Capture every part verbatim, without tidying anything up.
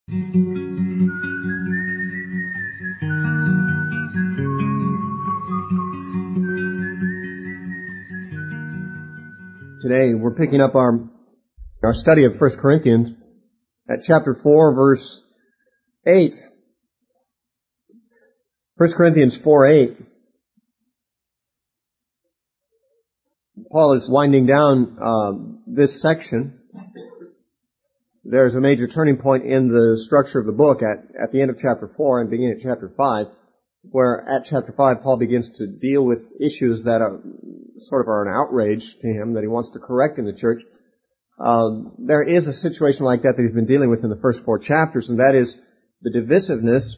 Today we're picking up our our study of First Corinthians at chapter four, verse eight. First Corinthians four eight. Paul is winding down uh, this section. There's a major turning point in the structure of the book at, at the end of chapter four and beginning at chapter five, where at chapter five Paul begins to deal with issues that are sort of are an outrage to him that he wants to correct in the church. Uh, there is a situation like that that he's been dealing with in the first four chapters, and that is the divisiveness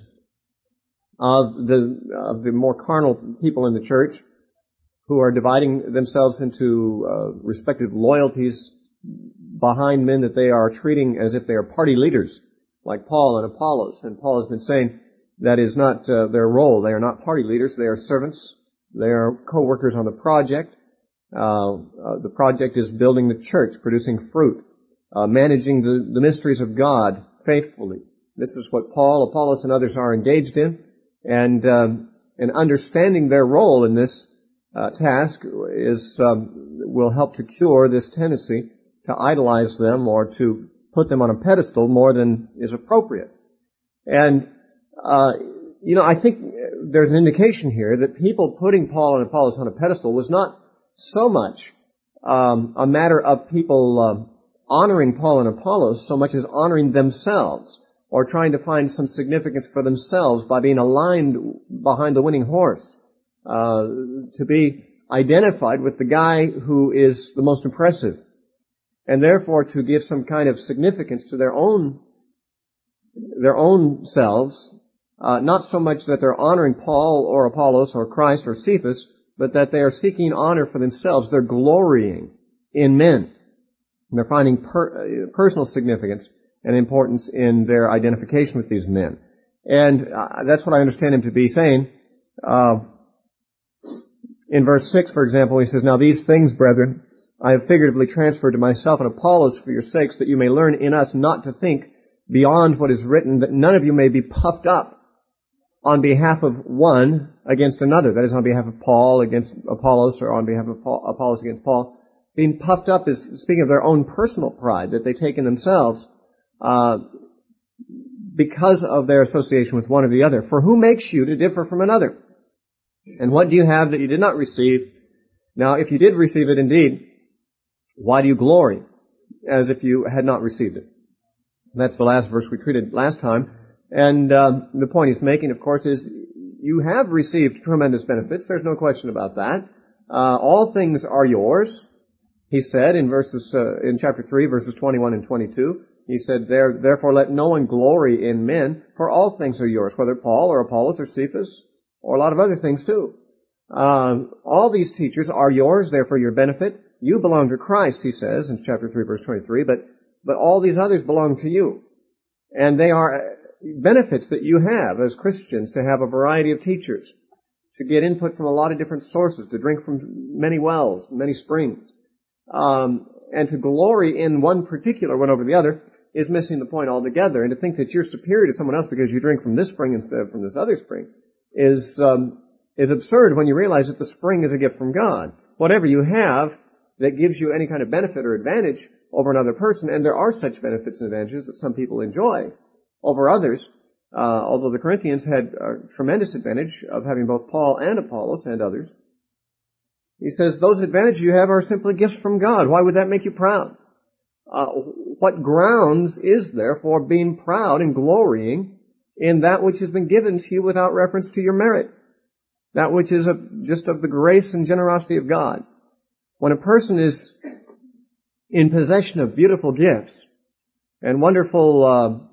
of the of the more carnal people in the church who are dividing themselves into uh, respective loyalties behind men that they are treating as if they are party leaders, like Paul and Apollos. And Paul has been saying that is not uh, their role. They are not party leaders. They are servants. They are co-workers on the project. Uh, uh, the project is building the church, producing fruit, uh, managing the, the mysteries of God faithfully. This is what Paul, Apollos, and others are engaged in. And, um, and understanding their role in this uh, task is um, will help to cure this tendency to idolize them or to put them on a pedestal more than is appropriate. And, uh, you know, I think there's an indication here that people putting Paul and Apollos on a pedestal was not so much um, a matter of people um, honoring Paul and Apollos so much as honoring themselves or trying to find some significance for themselves by being aligned behind the winning horse, uh, to be identified with the guy who is the most impressive, and therefore to give some kind of significance to their own their own selves. Uh, not so much that they're honoring Paul or Apollos or Christ or Cephas, but that they are seeking honor for themselves. They're glorying in men. And they're finding per, uh, personal significance and importance in their identification with these men. And uh, that's what I understand him to be saying. Uh, in verse six, for example, he says, "Now these things, brethren, I have figuratively transferred to myself and Apollos for your sakes, that you may learn in us not to think beyond what is written, that none of you may be puffed up on behalf of one against another." That is, on behalf of Paul against Apollos, or on behalf of Paul, Apollos against Paul. Being puffed up is speaking of their own personal pride that they take in themselves uh, because of their association with one or the other. "For who makes you to differ from another? And what do you have that you did not receive? Now, if you did receive it indeed, why do you glory as if you had not received it?" That's the last verse we treated last time. And um, the point he's making, of course, is you have received tremendous benefits. There's no question about that. Uh, all things are yours, he said in verses uh, in chapter three, verses twenty-one and twenty-two. He said, there, "Therefore let no one glory in men, for all things are yours," whether Paul or Apollos or Cephas or a lot of other things too. Um, all these teachers are yours, they're for your benefit. You belong to Christ, he says in chapter three, verse twenty-three, but but all these others belong to you, and they are benefits that you have as Christians, to have a variety of teachers, to get input from a lot of different sources, to drink from many wells, many springs. Um, and to glory in one particular one over the other is missing the point altogether. And to think that you're superior to someone else because you drink from this spring instead of from this other spring is um, is absurd when you realize that the spring is a gift from God. Whatever you have that gives you any kind of benefit or advantage over another person, and there are such benefits and advantages that some people enjoy over others, uh, although the Corinthians had a tremendous advantage of having both Paul and Apollos and others. He says, those advantages you have are simply gifts from God. Why would that make you proud? Uh, what grounds is there for being proud and glorying in that which has been given to you without reference to your merit? That which is of, just of the grace and generosity of God. When a person is in possession of beautiful gifts and wonderful uh,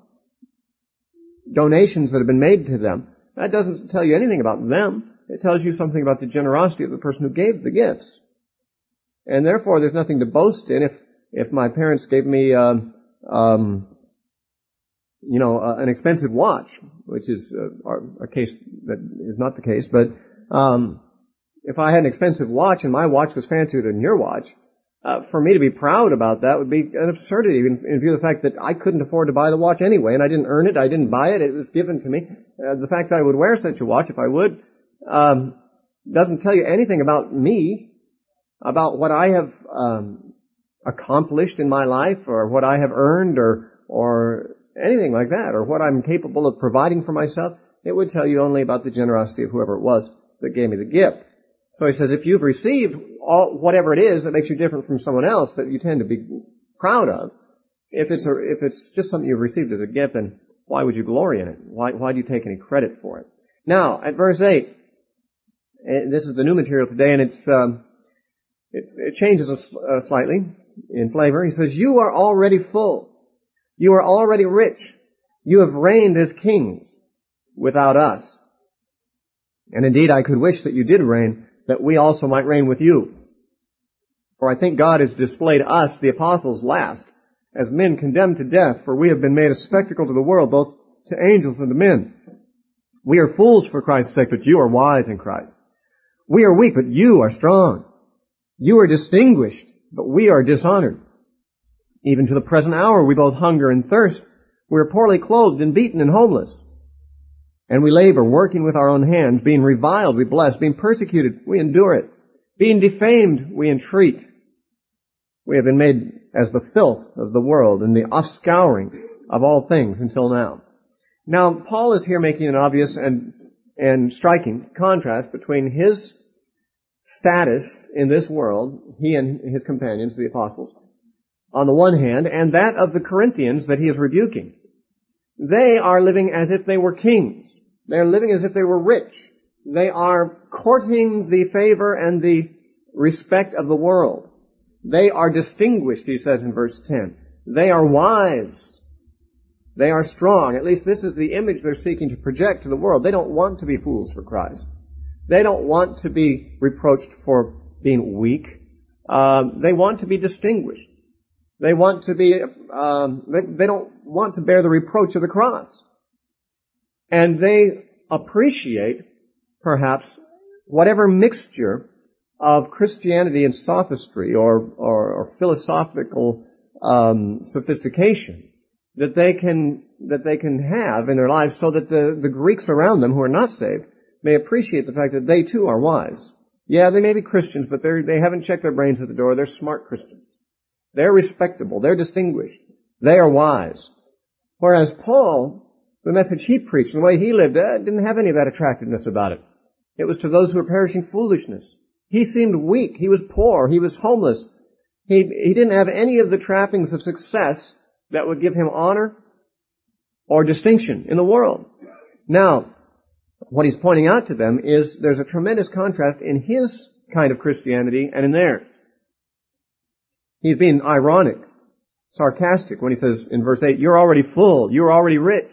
donations that have been made to them, that doesn't tell you anything about them. It tells you something about the generosity of the person who gave the gifts. And therefore, there's nothing to boast in. If if my parents gave me, um, um, you know, uh, an expensive watch, which is uh, a case that is not the case, but um, if I had an expensive watch and my watch was fancier than your watch, Uh, for me to be proud about that would be an absurdity in, in view of the fact that I couldn't afford to buy the watch anyway, and I didn't earn it, I didn't buy it, it was given to me. Uh, the fact that I would wear such a watch, if I would, um, doesn't tell you anything about me, about what I have um, accomplished in my life, or what I have earned, or or anything like that, or what I'm capable of providing for myself. It would tell you only about the generosity of whoever it was that gave me the gift. So he says, if you've received all, whatever it is that makes you different from someone else that you tend to be proud of, if it's a, if it's just something you've received as a gift, then why would you glory in it? Why, why do you take any credit for it? Now, at verse eight, this is the new material today, and it's, um, it, it changes uh, slightly in flavor. He says, you are already full. You are already rich. You have reigned as kings without us. And indeed, I could wish that you did reign, that we also might reign with you. For I think God has displayed us, the apostles, last, as men condemned to death, for we have been made a spectacle to the world, both to angels and to men. We are fools for Christ's sake, but you are wise in Christ. We are weak, but you are strong. You are distinguished, but we are dishonored. Even to the present hour we both hunger and thirst. We are poorly clothed and beaten and homeless. And we labor, working with our own hands, being reviled, we bless, being persecuted, we endure it, being defamed, we entreat. We have been made as the filth of the world and the offscouring of all things until now. Now, Paul is here making an obvious and, and striking contrast between his status in this world, he and his companions, the apostles, on the one hand, and that of the Corinthians that he is rebuking. They are living as if they were kings. They are living as if they were rich. They are courting the favor and the respect of the world. They are distinguished, he says in verse ten. They are wise. They are strong. At least this is the image they're seeking to project to the world. They don't want to be fools for Christ. They don't want to be reproached for being weak. Um, they want to be distinguished. They want to be, um, they, they don't want to bear the reproach of the cross. And they appreciate, perhaps, whatever mixture of Christianity and sophistry or, or, or philosophical um, sophistication that they can that they can have in their lives, so that the, the Greeks around them who are not saved may appreciate the fact that they too are wise. Yeah, they may be Christians, but they they haven't checked their brains at the door. They're smart Christians. They're respectable. They're distinguished. They are wise. Whereas Paul, the message he preached and the way he lived, uh, didn't have any of that attractiveness about it. It was to those who were perishing foolishness. He seemed weak. He was poor. He was homeless. He, he didn't have any of the trappings of success that would give him honor or distinction in the world. Now, what he's pointing out to them is there's a tremendous contrast in his kind of Christianity and in theirs. He's being ironic, sarcastic when he says in verse eight, you're already full, you're already rich.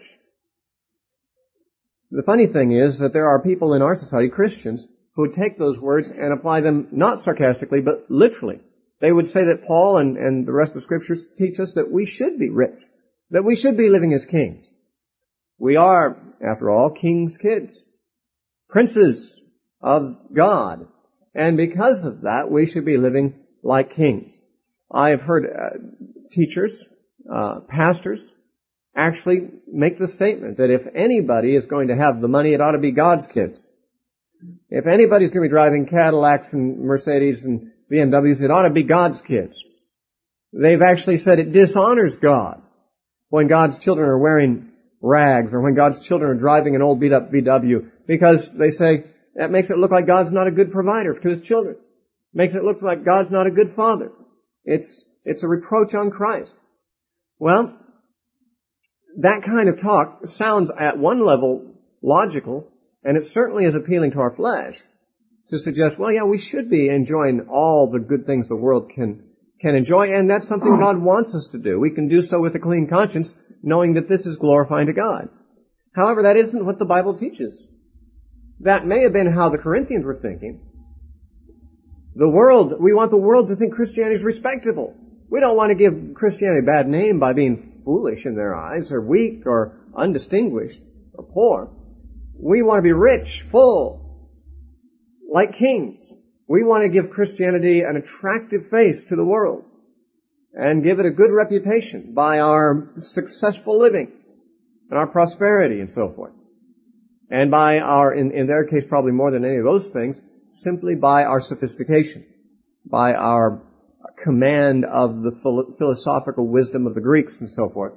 The funny thing is that there are people in our society, Christians, who would take those words and apply them not sarcastically, but literally. They would say that Paul and, and the rest of the Scriptures teach us that we should be rich, that we should be living as kings. We are, after all, kings' kids, princes of God, and because of that, we should be living like kings. I have heard uh, teachers, uh, pastors, actually make the statement that if anybody is going to have the money, it ought to be God's kids. If anybody's going to be driving Cadillacs and Mercedes and B M Ws, it ought to be God's kids. They've actually said it dishonors God when God's children are wearing rags or when God's children are driving an old beat-up V W, because they say that makes it look like God's not a good provider to His children. Makes it look like God's not a good father. It's, it's a reproach on Christ. Well, that kind of talk sounds at one level logical, and it certainly is appealing to our flesh to suggest, well, yeah, we should be enjoying all the good things the world can, can enjoy, and that's something God wants us to do. We can do so with a clean conscience, knowing that this is glorifying to God. However, that isn't what the Bible teaches. That may have been how the Corinthians were thinking. The world, we want the world to think Christianity is respectable. We don't want to give Christianity a bad name by being foolish in their eyes, or weak, or undistinguished, or poor. We want to be rich, full, like kings. We want to give Christianity an attractive face to the world and give it a good reputation by our successful living and our prosperity and so forth. And by our, in, in their case probably more than any of those things, simply by our sophistication, by our command of the philo- philosophical wisdom of the Greeks and so forth.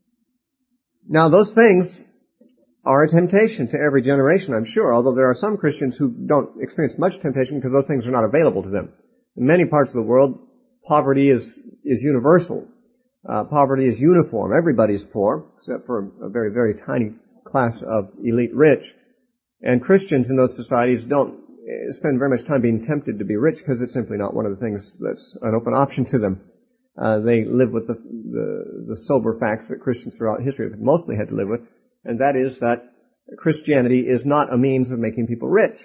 Now those things are a temptation to every generation, I'm sure, although there are some Christians who don't experience much temptation because those things are not available to them. In many parts of the world, poverty is, is universal. Uh, poverty is uniform. Everybody's poor, except for a very, very tiny class of elite rich. And Christians in those societies don't spend very much time being tempted to be rich because it's simply not one of the things that's an open option to them. Uh, they live with the, the, the sober facts that Christians throughout history have mostly had to live with, and that is that Christianity is not a means of making people rich.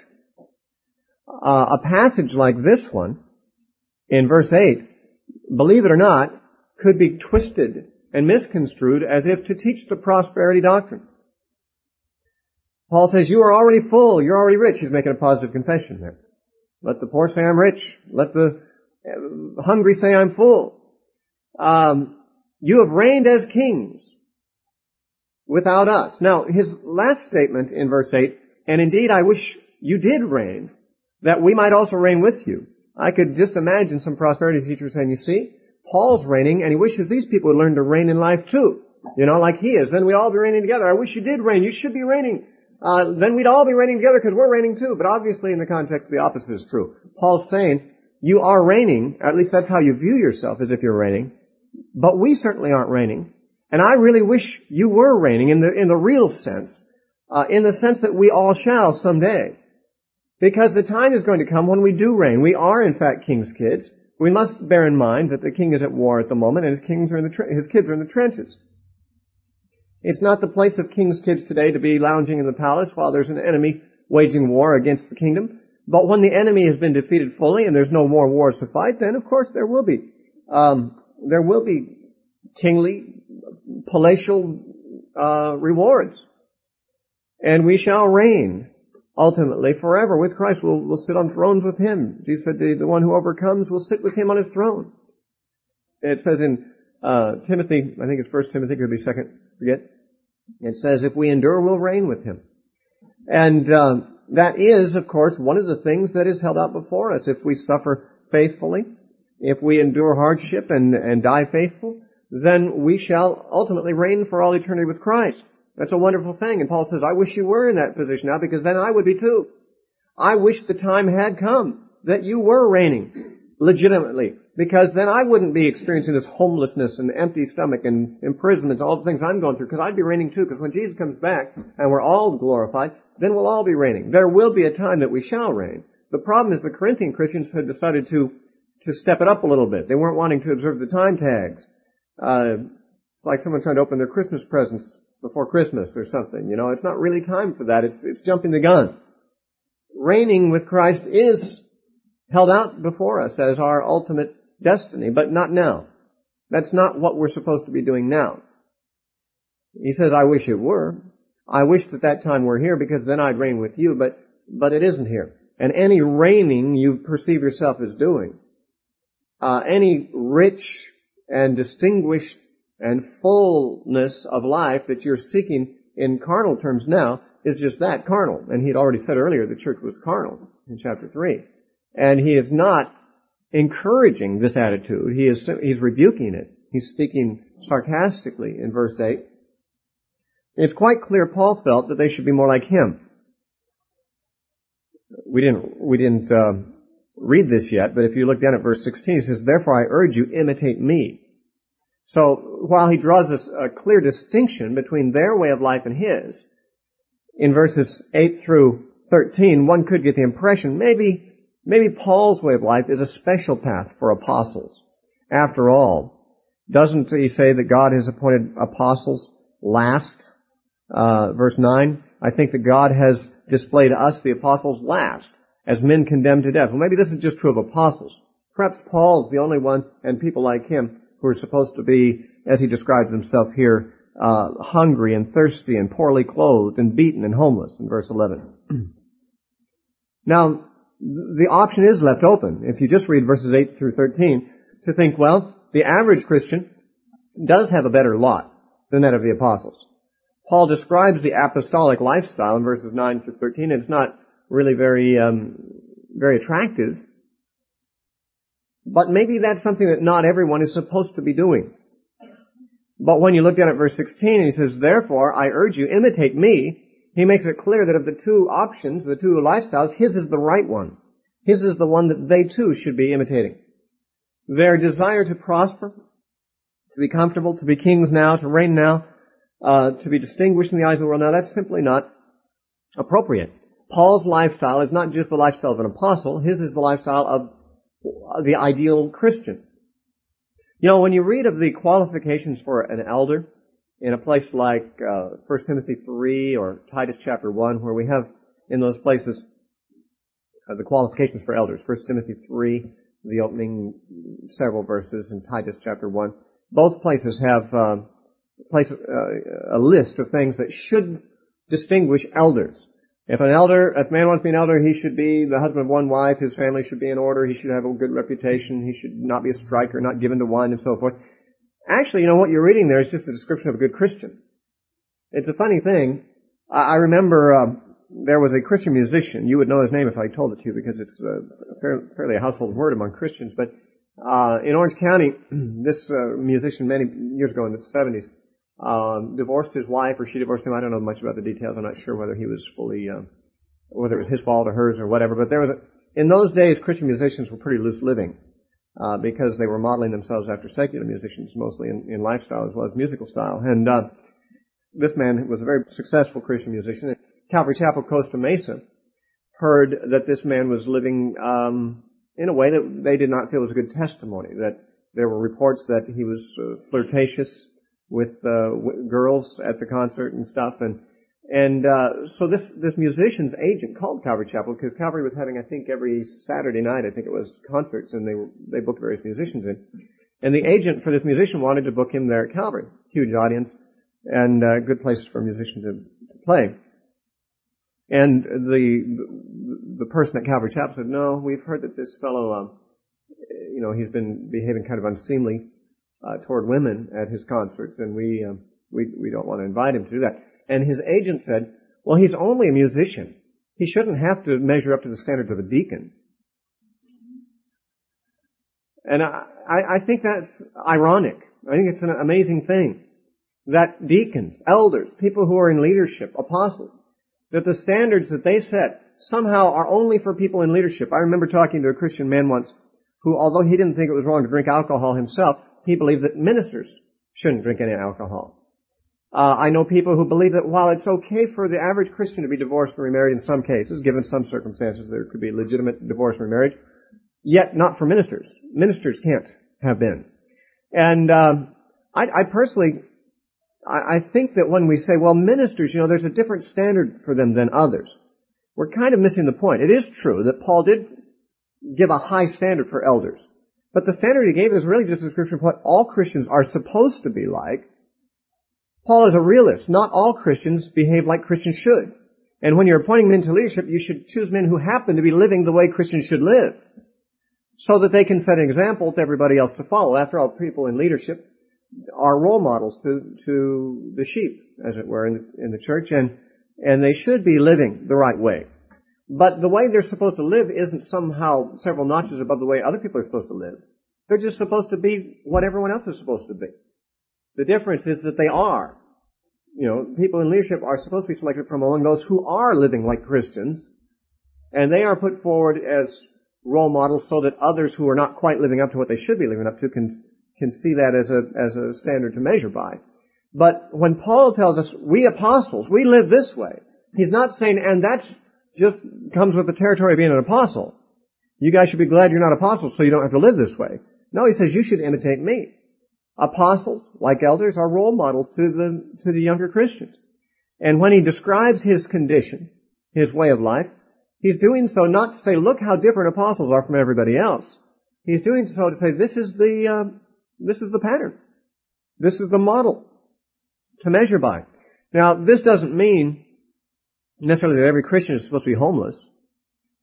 Uh, a passage like this one, in verse eight, believe it or not, could be twisted and misconstrued as if to teach the prosperity doctrine. Paul says, you are already full, you're already rich. He's making a positive confession there. Let the poor say I'm rich. Let the hungry say I'm full. Um, you have reigned as kings without us. Now, his last statement in verse eight, and indeed I wish you did reign, that we might also reign with you. I could just imagine some prosperity teachers saying, you see, Paul's reigning, and he wishes these people would learn to reign in life too. You know, like he is. Then we'd all be reigning together. I wish you did reign. You should be reigning. Uh, then we'd all be reigning together because we're reigning too. But obviously in the context the opposite is true. Paul's saying, you are reigning, or at least that's how you view yourself, as if you're reigning, but we certainly aren't reigning. And I really wish you were reigning in the, in the real sense, uh, in the sense that we all shall someday. Because the time is going to come when we do reign. We are in fact king's kids. We must bear in mind that the king is at war at the moment and his kings are in the tre- his kids are in the trenches. It's not the place of king's kids today to be lounging in the palace while there's an enemy waging war against the kingdom. But when the enemy has been defeated fully and there's no more wars to fight, then of course there will be, um, there will be kingly, palatial, uh, rewards. And we shall reign ultimately forever with Christ. We'll, we'll sit on thrones with Him. Jesus said the, the one who overcomes will sit with Him on His throne. It says in, uh, Timothy, I think it's First Timothy, could be Second, forget. It says, if we endure, we'll reign with Him. And, uh, that is, of course, one of the things that is held out before us. If we suffer faithfully, if we endure hardship and, and die faithful, then we shall ultimately reign for all eternity with Christ. That's a wonderful thing. And Paul says, I wish you were in that position now, because then I would be too. I wish the time had come that you were reigning legitimately, because then I wouldn't be experiencing this homelessness and empty stomach and imprisonment, all the things I'm going through, because I'd be reigning too, because when Jesus comes back and we're all glorified, then we'll all be reigning. There will be a time that we shall reign. The problem is the Corinthian Christians had decided to, to step it up a little bit. They weren't wanting to observe the time tags. Uh, it's like someone trying to open their Christmas presents before Christmas or something. You know, it's not really time for that. It's, it's jumping the gun. Reigning with Christ is held out before us as our ultimate destiny, but not now. That's not what we're supposed to be doing now. He says, I wish it were. I wish that that time were here, because then I'd reign with you, but, but it isn't here. And any reigning you perceive yourself as doing, uh, any rich and distinguished and fullness of life that you're seeking in carnal terms now is just that, carnal. And he'd already said earlier the church was carnal in chapter three. And he is not encouraging this attitude. He is, he's rebuking it. He's speaking sarcastically in verse eight. It's quite clear Paul felt that they should be more like him. We didn't, we didn't, uh, read this yet, but if you look down at verse sixteen, he says, therefore I urge you, imitate me. So, while he draws us a clear distinction between their way of life and his, in verses eight through thirteen, one could get the impression maybe Maybe Paul's way of life is a special path for apostles. After all, doesn't he say that God has appointed apostles last? Uh, verse nine, I think that God has displayed us, the apostles, last, as men condemned to death. Well, maybe this is just true of apostles. Perhaps Paul's the only one, and people like him, who are supposed to be, as he describes himself here, uh, hungry and thirsty and poorly clothed and beaten and homeless, in verse eleven. Now, the option is left open, if you just read verses eight through thirteen, to think, well, the average Christian does have a better lot than that of the apostles. Paul describes the apostolic lifestyle in verses nine through thirteen, and it's not really very, um, very attractive. But maybe that's something that not everyone is supposed to be doing. But when you look down at verse sixteen, he says, therefore, I urge you, imitate me. He makes it clear that of the two options, the two lifestyles, his is the right one. His is the one that they too should be imitating. Their desire to prosper, to be comfortable, to be kings now, to reign now, uh, to be distinguished in the eyes of the world now, that's simply not appropriate. Paul's lifestyle is not just the lifestyle of an apostle. His is the lifestyle of the ideal Christian. You know, when you read of the qualifications for an elder in a place like uh, First Timothy three or Titus chapter one, where we have in those places uh, the qualifications for elders, First Timothy three, the opening several verses, and Titus chapter one, both places have uh, place, uh, a list of things that should distinguish elders. If an elder, if a man wants to be an elder, he should be the husband of one wife, his family should be in order, he should have a good reputation, he should not be a striker, not given to wine, and so forth. Actually, you know, what you're reading there is just a description of a good Christian. It's a funny thing. I remember uh, there was a Christian musician. You would know his name if I told it to you because it's uh, fairly a household word among Christians. But uh, in Orange County, this uh, musician many years ago in the seventies um, divorced his wife, or she divorced him. I don't know much about the details. I'm not sure whether he was fully, uh, whether it was his fault or hers or whatever. But there was a, in those days, Christian musicians were pretty loose living. Uh, because they were modeling themselves after secular musicians, mostly in, in lifestyle as well as musical style. And uh, this man was a very successful Christian musician. At Calvary Chapel, Costa Mesa, heard that this man was living um, in a way that they did not feel was a good testimony. That there were reports that he was uh, flirtatious with uh, w- girls at the concert and stuff. And and uh, so this this musician's agent called Calvary Chapel because Calvary was having, I think, every Saturday night, I think it was, concerts, and they were, they booked various musicians in. And the agent for this musician wanted to book him there at Calvary. Huge audience and uh, good place for a musician to, to play. And the the person at Calvary Chapel said, "No, we've heard that this fellow, um, you know, he's been behaving kind of unseemly uh, toward women at his concerts, and we um, we we don't want to invite him to do that." And his agent said, well, he's only a musician. He shouldn't have to measure up to the standards of a deacon. And I, I, I think that's ironic. I think it's an amazing thing that deacons, elders, people who are in leadership, apostles, that the standards that they set somehow are only for people in leadership. I remember talking to a Christian man once who, although he didn't think it was wrong to drink alcohol himself, he believed that ministers shouldn't drink any alcohol. Uh, I know people who believe that while it's okay for the average Christian to be divorced and remarried in some cases, given some circumstances there could be legitimate divorce and remarriage, yet not for ministers. Ministers can't have been. And um, I, I personally, I, I think that when we say, well, ministers, you know, there's a different standard for them than others, we're kind of missing the point. It is true that Paul did give a high standard for elders, but the standard he gave is really just a description of what all Christians are supposed to be like. Paul is a realist. Not all Christians behave like Christians should. And when you're appointing men to leadership, you should choose men who happen to be living the way Christians should live, so that they can set an example to everybody else to follow. After all, people in leadership are role models to, to the sheep, as it were, in the, in the church, and, and they should be living the right way. But the way they're supposed to live isn't somehow several notches above the way other people are supposed to live. They're just supposed to be what everyone else is supposed to be. The difference is that they are. You know, people in leadership are supposed to be selected from among those who are living like Christians, and they are put forward as role models so that others who are not quite living up to what they should be living up to can can see that as a as a standard to measure by. But when Paul tells us, we apostles, we live this way, he's not saying, and that just comes with the territory of being an apostle. You guys should be glad you're not apostles so you don't have to live this way. No, he says, you should imitate me. Apostles, like elders, are role models to the to the younger Christians. And when he describes his condition, his way of life, he's doing so not to say, look how different apostles are from everybody else. He's doing so to say, this is the uh, this is the pattern. This is the model to measure by. Now, this doesn't mean necessarily that every Christian is supposed to be homeless.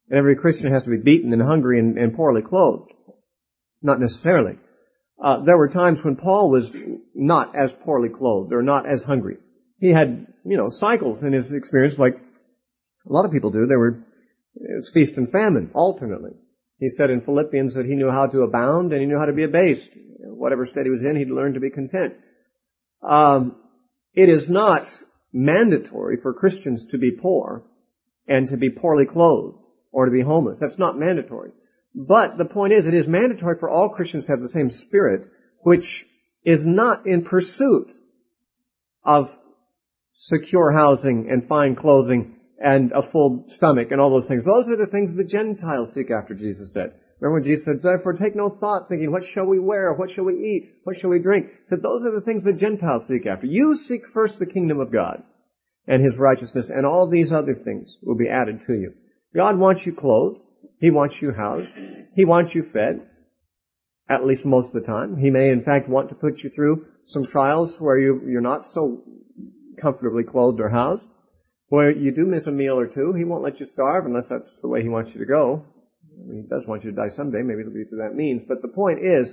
And every Christian has to be beaten and hungry and, and poorly clothed. Not necessarily. Uh, there were times when Paul was not as poorly clothed or not as hungry. He had, you know, cycles in his experience like a lot of people do. There were, it was feast and famine alternately. He said in Philippians that he knew how to abound and he knew how to be abased. Whatever state he was in, he'd learned to be content. Um, it is not mandatory for Christians to be poor and to be poorly clothed or to be homeless. That's not mandatory. But the point is, it is mandatory for all Christians to have the same spirit, which is not in pursuit of secure housing and fine clothing and a full stomach and all those things. Those are the things the Gentiles seek after, Jesus said. Remember when Jesus said, therefore take no thought, thinking, what shall we wear? What shall we eat? What shall we drink? He said, those are the things the Gentiles seek after. You seek first the kingdom of God and His righteousness, and all these other things will be added to you. God wants you clothed. He wants you housed. He wants you fed, at least most of the time. He may, in fact, want to put you through some trials where you, you're not so comfortably clothed or housed, where you do miss a meal or two. He won't let you starve unless that's the way He wants you to go. I mean, He does want you to die someday. Maybe it'll be through that means. But the point is,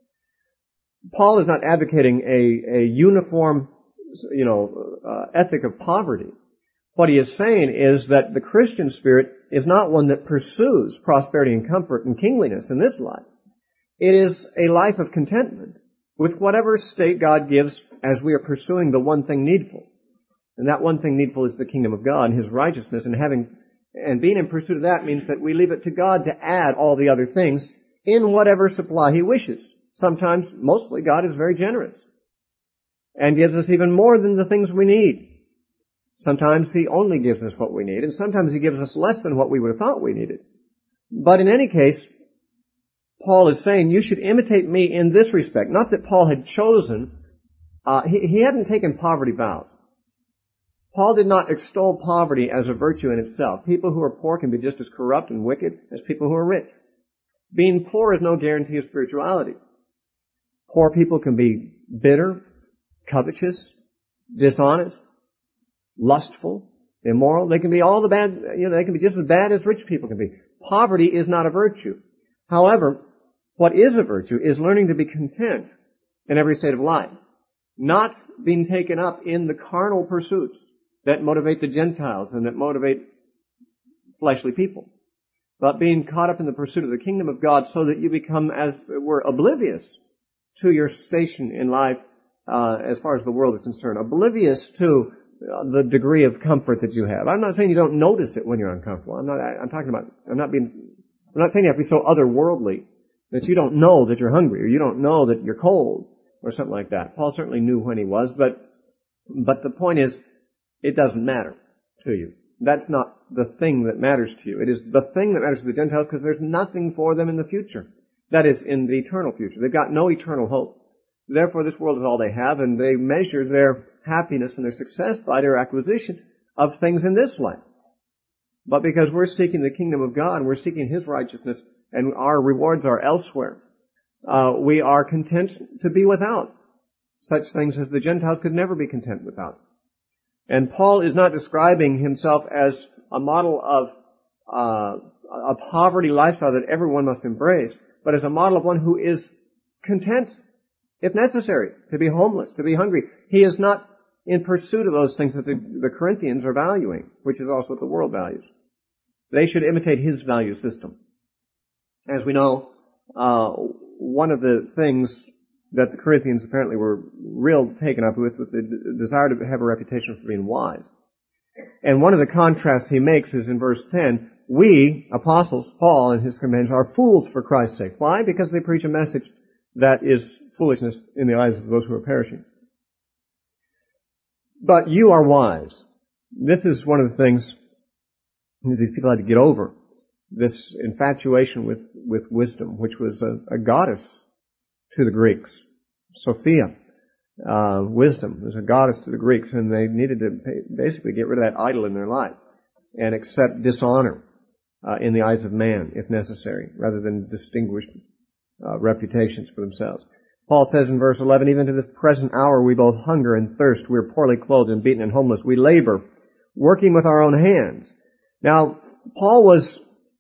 Paul is not advocating a, a uniform, you know, uh, ethic of poverty. What he is saying is that the Christian spirit is not one that pursues prosperity and comfort and kingliness in this life. It is a life of contentment with whatever state God gives as we are pursuing the one thing needful. And that one thing needful is the kingdom of God and His righteousness. And having, and being in pursuit of that means that we leave it to God to add all the other things in whatever supply He wishes. Sometimes, mostly, God is very generous and gives us even more than the things we need. Sometimes He only gives us what we need, and sometimes He gives us less than what we would have thought we needed. But in any case, Paul is saying you should imitate me in this respect. Not that Paul had chosen, uh, he, he hadn't taken poverty vows. Paul did not extol poverty as a virtue in itself. People who are poor can be just as corrupt and wicked as people who are rich. Being poor is no guarantee of spirituality. Poor people can be bitter, covetous, dishonest, lustful, immoral. They can be all the bad, you know, they can be just as bad as rich people can be. Poverty is not a virtue. However, what is a virtue is learning to be content in every state of life. Not being taken up in the carnal pursuits that motivate the Gentiles and that motivate fleshly people. But being caught up in the pursuit of the kingdom of God so that you become, as it were, oblivious to your station in life uh, as far as the world is concerned. Oblivious to the degree of comfort that you have. I'm not saying you don't notice it when you're uncomfortable. I'm not, I'm talking about, I'm not being, I'm not saying you have to be so otherworldly that you don't know that you're hungry or you don't know that you're cold or something like that. Paul certainly knew when he was, but, but the point is, it doesn't matter to you. That's not the thing that matters to you. It is the thing that matters to the Gentiles because there's nothing for them in the future. That is, in the eternal future. They've got no eternal hope. Therefore, this world is all they have, and they measure their happiness and their success by their acquisition of things in this life. But because we're seeking the kingdom of God, and we're seeking His righteousness, and our rewards are elsewhere, uh, we are content to be without such things as the Gentiles could never be content without. And Paul is not describing himself as a model of uh, a poverty lifestyle that everyone must embrace, but as a model of one who is content, if necessary, to be homeless, to be hungry. He is not in pursuit of those things that the, the Corinthians are valuing, which is also what the world values. They should imitate his value system. As we know, uh, one of the things that the Corinthians apparently were real taken up with was the desire to have a reputation for being wise. And one of the contrasts he makes is in verse ten, we, apostles, Paul and his companions, are fools for Christ's sake. Why? Because they preach a message that is foolishness in the eyes of those who are perishing. But you are wise. This is one of the things that these people had to get over. This infatuation with, with wisdom, which was a, a goddess to the Greeks. Sophia, uh, wisdom, was a goddess to the Greeks, and they needed to pay, basically get rid of that idol in their life and accept dishonor uh, in the eyes of man, if necessary, rather than distinguished uh, reputations for themselves. Paul says in verse eleven, even to this present hour we both hunger and thirst. We are poorly clothed and beaten and homeless. We labor, working with our own hands. Now, Paul was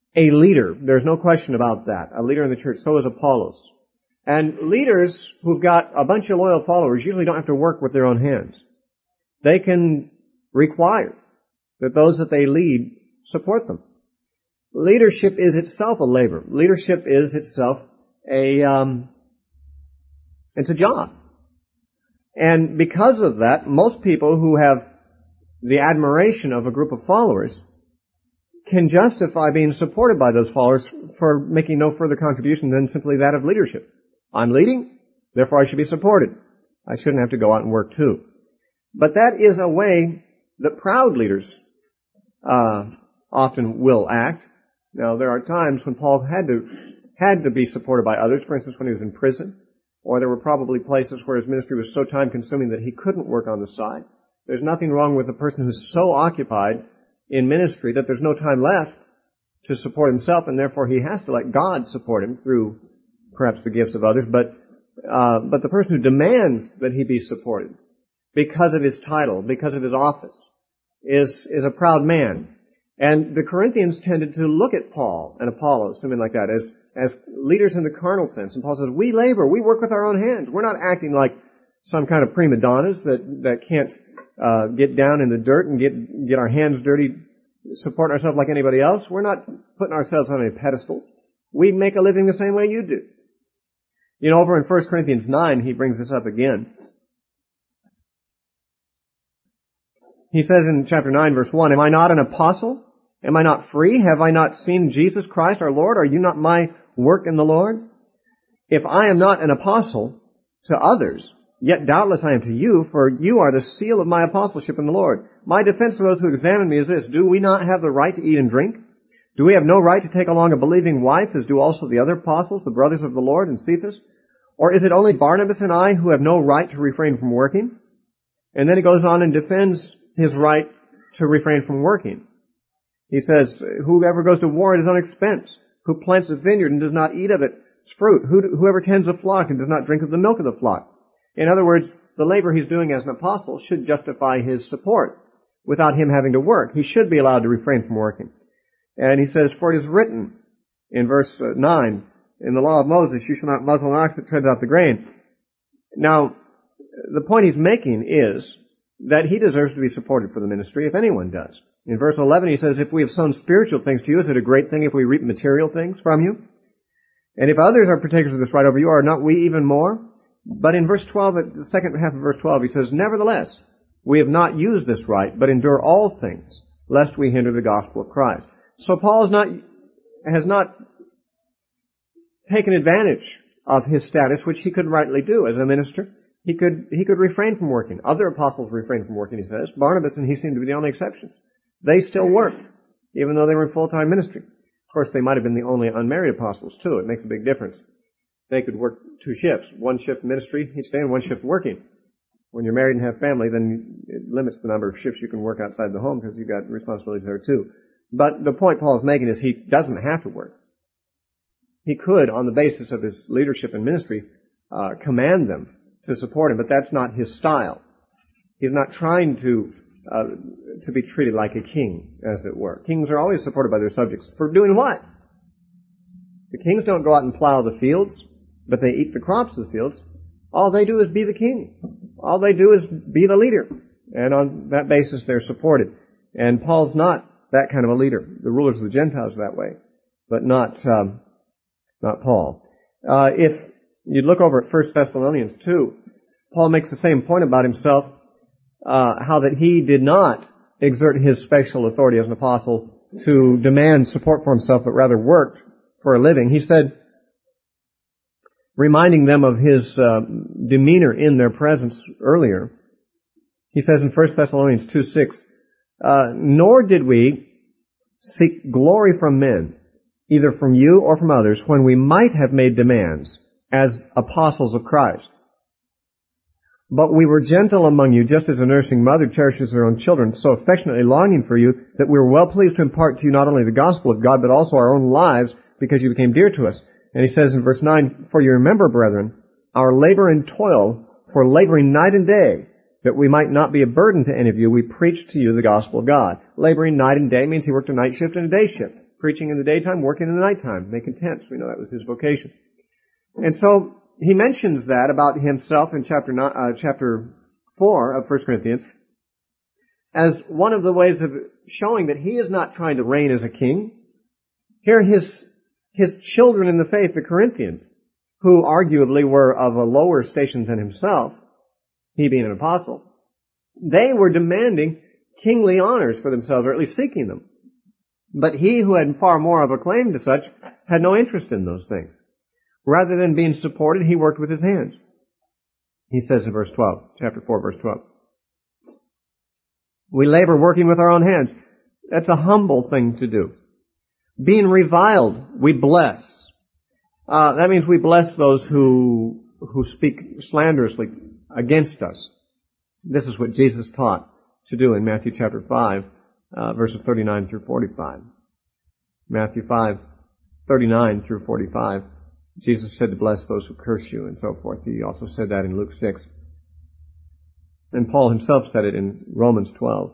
a leader. There's no question about that. A leader in the church. So is Apollos. And leaders who've got a bunch of loyal followers usually don't have to work with their own hands. They can require that those that they lead support them. Leadership is itself a labor. Leadership is itself a, um, it's a job. And because of that, most people who have the admiration of a group of followers can justify being supported by those followers for making no further contribution than simply that of leadership. I'm leading, therefore I should be supported. I shouldn't have to go out and work too. But that is a way that proud leaders uh, often will act. Now, there are times when Paul had to had to be supported by others. For instance, when he was in prison, or there were probably places where his ministry was so time-consuming that he couldn't work on the side. There's nothing wrong with a person who's so occupied in ministry that there's no time left to support himself, and therefore he has to let God support him through perhaps the gifts of others. But uh, but the person who demands that he be supported because of his title, because of his office, is is a proud man. And the Corinthians tended to look at Paul and Apollos, something like that, as as leaders in the carnal sense. And Paul says, we labor, we work with our own hands. We're not acting like some kind of prima donnas that, that can't uh, get down in the dirt and get get our hands dirty, support ourselves like anybody else. We're not putting ourselves on any pedestals. We make a living the same way you do. You know, over in First Corinthians nine, he brings this up again. He says in chapter nine, verse one, am I not an apostle? Am I not free? Have I not seen Jesus Christ our Lord? Are you not my work in the Lord? If I am not an apostle to others, yet doubtless I am to you, for you are the seal of my apostleship in the Lord. My defense to those who examine me is this: do we not have the right to eat and drink? Do we have no right to take along a believing wife, as do also the other apostles, the brothers of the Lord, and Cephas? Or is it only Barnabas and I who have no right to refrain from working? And then he goes on and defends his right to refrain from working. He says, whoever goes to war at his own expense, who plants a vineyard and does not eat of its fruit, whoever tends a flock and does not drink of the milk of the flock. In other words, the labor he's doing as an apostle should justify his support without him having to work. He should be allowed to refrain from working. And he says, for it is written in verse nine, in the law of Moses, you shall not muzzle an ox that treads out the grain. Now, the point he's making is that he deserves to be supported for the ministry if anyone does. In verse eleven he says, if we have sown spiritual things to you, is it a great thing if we reap material things from you? And if others are partakers of this right over you, are not we even more? But in verse twelve, the second half of verse twelve, he says, nevertheless, we have not used this right, but endure all things, lest we hinder the gospel of Christ. So Paul is not, has not taken advantage of his status, which he could rightly do as a minister. He could, he could refrain from working. Other apostles refrained from working, he says. Barnabas and he seem to be the only exceptions. They still worked, even though they were in full-time ministry. Of course, they might have been the only unmarried apostles, too. It makes a big difference. They could work two shifts. One shift ministry each day and one shift working. When you're married and have family, then it limits the number of shifts you can work outside the home because you've got responsibilities there, too. But the point Paul is making is he doesn't have to work. He could, on the basis of his leadership and ministry, uh, command them to support him, but that's not his style. He's not trying to uh, to be treated like a king, as it were. Kings are always supported by their subjects. For doing what? The kings don't go out and plow the fields, but they eat the crops of the fields. All they do is be the king. All they do is be the leader. And on that basis, they're supported. And Paul's not that kind of a leader. The rulers of the Gentiles are that way, but not um, not Paul. Uh, if you look over at First Thessalonians two, Paul makes the same point about himself, uh, how that he did not exert his special authority as an apostle to demand support for himself, but rather worked for a living. He said, reminding them of his uh, demeanor in their presence earlier, he says in First Thessalonians two six, uh, nor did we seek glory from men, either from you or from others, when we might have made demands as apostles of Christ. But we were gentle among you, just as a nursing mother cherishes her own children, so affectionately longing for you, that we were well pleased to impart to you not only the gospel of God, but also our own lives, because you became dear to us. And he says in verse nine, for you remember, brethren, our labor and toil, for laboring night and day, that we might not be a burden to any of you, we preached to you the gospel of God. Laboring night and day means he worked a night shift and a day shift. preaching in the daytime, working in the nighttime, making tents. We know that was his vocation. And so he mentions that about himself in chapter nine, uh, chapter four of First Corinthians as one of the ways of showing that he is not trying to reign as a king. Here his his children in the faith, the Corinthians, who arguably were of a lower station than himself, he being an apostle, they were demanding kingly honors for themselves, or at least seeking them. But he, who had far more of a claim to such, had no interest in those things. Rather than being supported, he worked with his hands. He says in verse twelve, chapter four, verse twelve, we labor working with our own hands. That's a humble thing to do. Being reviled, we bless. Uh, that means we bless those who who speak slanderously against us. This is what Jesus taught to do in Matthew chapter five, uh, verses thirty-nine through forty-five. Matthew five, thirty-nine through forty-five. Jesus said to bless those who curse you and so forth. He also said that in Luke six. And Paul himself said it in Romans twelve.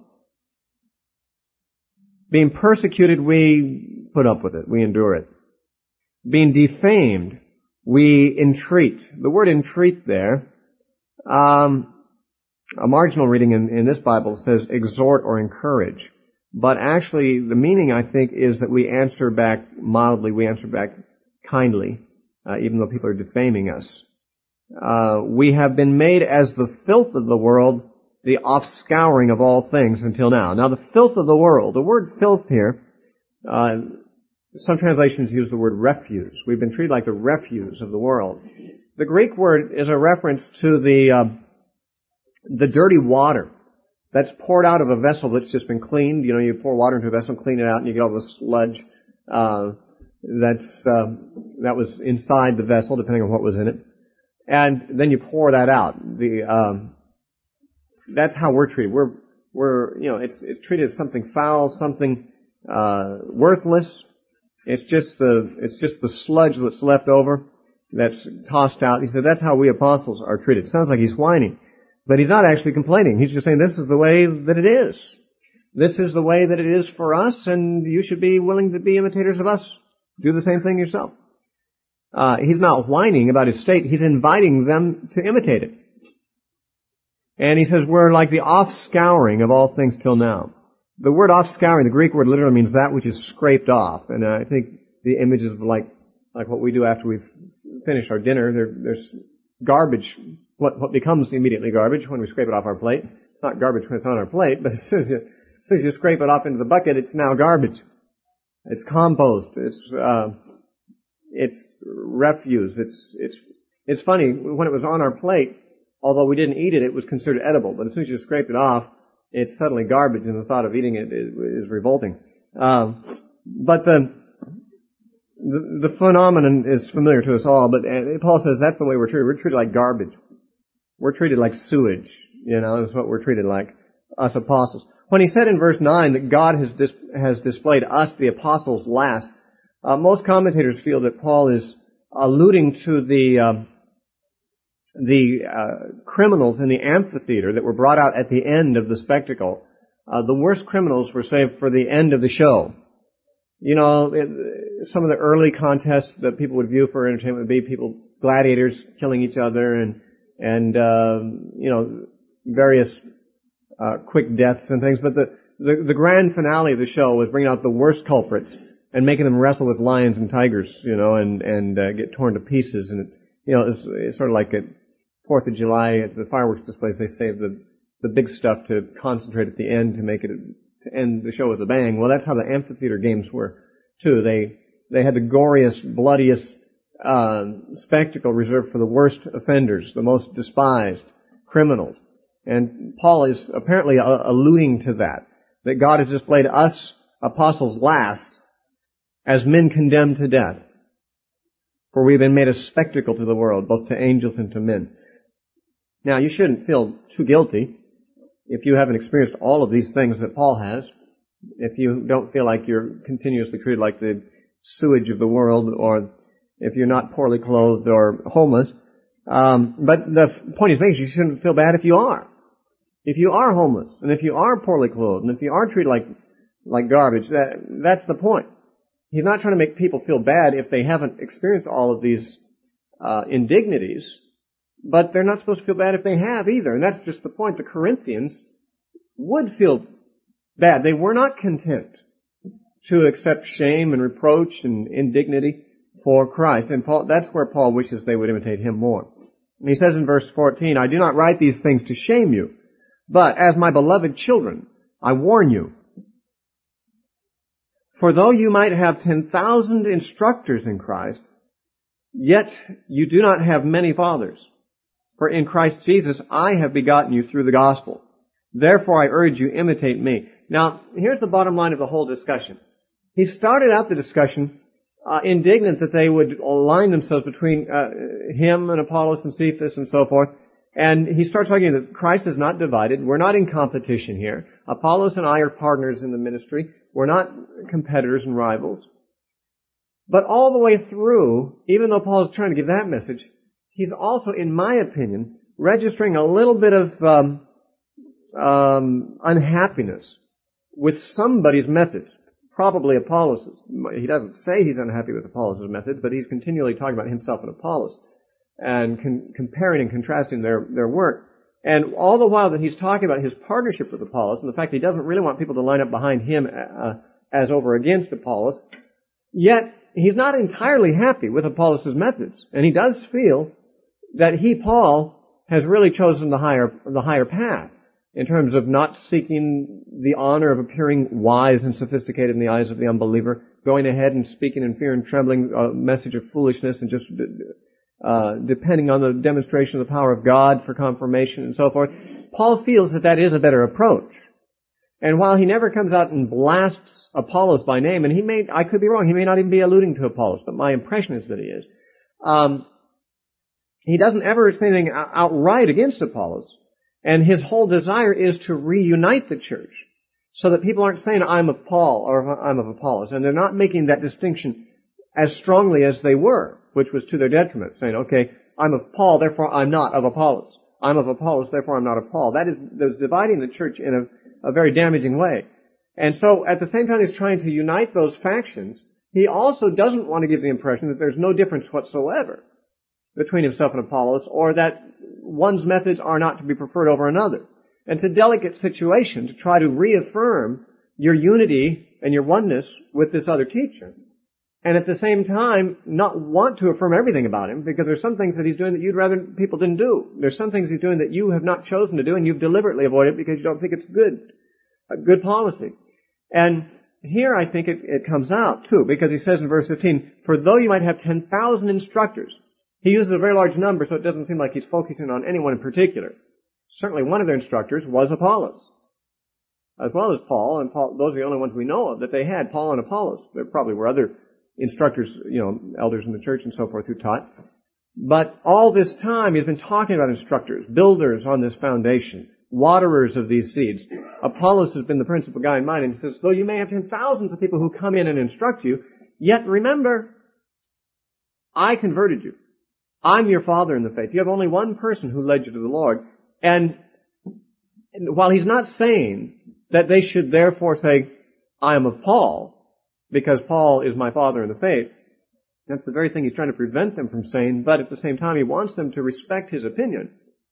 Being persecuted, we put up with it. We endure it. Being defamed, we entreat. The word entreat there, um, a marginal reading in, in this Bible says exhort or encourage. But actually, the meaning, I think, is that we answer back mildly, we answer back kindly, uh, even though people are defaming us. Uh, we have been made as the filth of the world, the offscouring of all things until now. Now, the filth of the world, the word filth here, uh, some translations use the word refuse. We've been treated like the refuse of the world. The Greek word is a reference to the uh, the dirty water that's poured out of a vessel that's just been cleaned. You know, you pour water into a vessel, clean it out, and you get all the sludge uh, that's uh, that was inside the vessel, depending on what was in it. And then you pour that out. The um, that's how we're treated. We're we're you know it's it's treated as something foul, something uh, worthless. It's just the it's just the sludge that's left over, that's tossed out. He said that's how we apostles are treated. It sounds like he's whining, but he's not actually complaining. He's just saying this is the way that it is. This is the way that it is for us, and you should be willing to be imitators of us. Do the same thing yourself. Uh, he's not whining about his state. He's inviting them to imitate it. And he says we're like the offscouring of all things till now. The word offscouring, the Greek word literally means that which is scraped off. And uh, I think the image is like like what we do after we've finished our dinner. There, there's garbage, what, what becomes immediately garbage when we scrape it off our plate. It's not garbage when it's on our plate, but as soon as you, as soon as you scrape it off into the bucket, it's now garbage. It's compost. It's uh, it's refuse. It's it's it's funny, when it was on our plate, although we didn't eat it, it was considered edible. But as soon as you scrape it off, it's suddenly garbage, and the thought of eating it is, is revolting. Um, but the, the the phenomenon is familiar to us all. But Paul says that's the way we're treated. We're treated like garbage. We're treated like sewage. You know, is what we're treated like, us apostles. When he said in verse nine that God has dis, has displayed us, the apostles, last, uh, most commentators feel that Paul is alluding to the um, the uh, criminals in the amphitheater that were brought out at the end of the spectacle. Uh, the worst criminals were saved for the end of the show. You know, it, some of the early contests that people would view for entertainment would be people, gladiators killing each other, and and uh, you know, various uh, quick deaths and things. But the, the the grand finale of the show was bringing out the worst culprits and making them wrestle with lions and tigers, you know, and and uh, get torn to pieces. And you know, it's, it's sort of like a Fourth of July at the fireworks displays, they save the the big stuff to concentrate at the end to make it to end the show with a bang. Well, that's how the amphitheater games were too. They they had the goriest, bloodiest uh, spectacle reserved for the worst offenders, the most despised criminals. And Paul is apparently uh, alluding to that, that God has displayed us apostles last as men condemned to death, for we have been made a spectacle to the world, both to angels and to men. Now, you shouldn't feel too guilty if you haven't experienced all of these things that Paul has, if you don't feel like you're continuously treated like the sewage of the world, or if you're not poorly clothed or homeless. Um, but the point he's making is you shouldn't feel bad if you are. If you are homeless, and if you are poorly clothed, and if you are treated like like garbage, that that's the point. he's not trying to make people feel bad if they haven't experienced all of these uh, indignities, but they're not supposed to feel bad if they have either. And that's just the point. The Corinthians would feel bad. They were not content to accept shame and reproach and indignity for Christ. And Paul, that's where Paul wishes they would imitate him more. And he says in verse fourteen, I do not write these things to shame you, but as my beloved children, I warn you. For though you might have ten thousand instructors in Christ, yet you do not have many fathers. For in Christ Jesus I have begotten you through the gospel. Therefore I urge you, imitate me. Now, here's the bottom line of the whole discussion. He started out the discussion uh, indignant that they would align themselves between uh, him and Apollos and Cephas and so forth. And he starts arguing that Christ is not divided. We're not in competition here. Apollos and I are partners in the ministry. We're not competitors and rivals. But all the way through, even though Paul is trying to give that message, he's also, in my opinion, registering a little bit of um, um, unhappiness with somebody's methods. Probably Apollos. He doesn't say he's unhappy with Apollos' methods, but he's continually talking about himself and Apollos and con- comparing and contrasting their, their work. And all the while that he's talking about his partnership with Apollos and the fact that he doesn't really want people to line up behind him uh, as over against Apollos, yet he's not entirely happy with Apollos' methods. And he does feel that he, Paul, has really chosen the higher, the higher path in terms of not seeking the honor of appearing wise and sophisticated in the eyes of the unbeliever, going ahead and speaking in fear and trembling a message of foolishness and just uh, depending on the demonstration of the power of God for confirmation and so forth. Paul feels that that is a better approach. And while he never comes out and blasts Apollos by name, and he may, I could be wrong, he may not even be alluding to Apollos, but my impression is that he is, um, he doesn't ever say anything outright against Apollos. And his whole desire is to reunite the church so that people aren't saying, I'm of Paul or I'm of Apollos. And they're not making that distinction as strongly as they were, which was to their detriment, saying, okay, I'm of Paul, therefore I'm not of Apollos. I'm of Apollos, therefore I'm not of Paul. That is, that's dividing the church in a, a very damaging way. And so at the same time he's trying to unite those factions, he also doesn't want to give the impression that there's no difference whatsoever between himself and Apollos, or that one's methods are not to be preferred over another. And it's a delicate situation to try to reaffirm your unity and your oneness with this other teacher, and at the same time not want to affirm everything about him, because there's some things that he's doing that you'd rather people didn't do. There's some things he's doing that you have not chosen to do, and you've deliberately avoided because you don't think it's good, a good policy. And here I think it, it comes out too, because he says in verse fifteen, for though you might have ten thousand instructors. He uses a very large number, so it doesn't seem like he's focusing on anyone in particular. Certainly one of their instructors was Apollos, as well as Paul, and Paul, those are the only ones we know of that they had, Paul and Apollos. There probably were other instructors, you know, elders in the church and so forth who taught. But all this time he's been talking about instructors, builders on this foundation, waterers of these seeds. Apollos has been the principal guy in mind, and he says, though you may have ten thousands of people who come in and instruct you, yet remember, I converted you. I'm your father in the faith. You have only one person who led you to the Lord. And while he's not saying that they should therefore say, I am of Paul, because Paul is my father in the faith, that's the very thing he's trying to prevent them from saying, but at the same time he wants them to respect his opinion.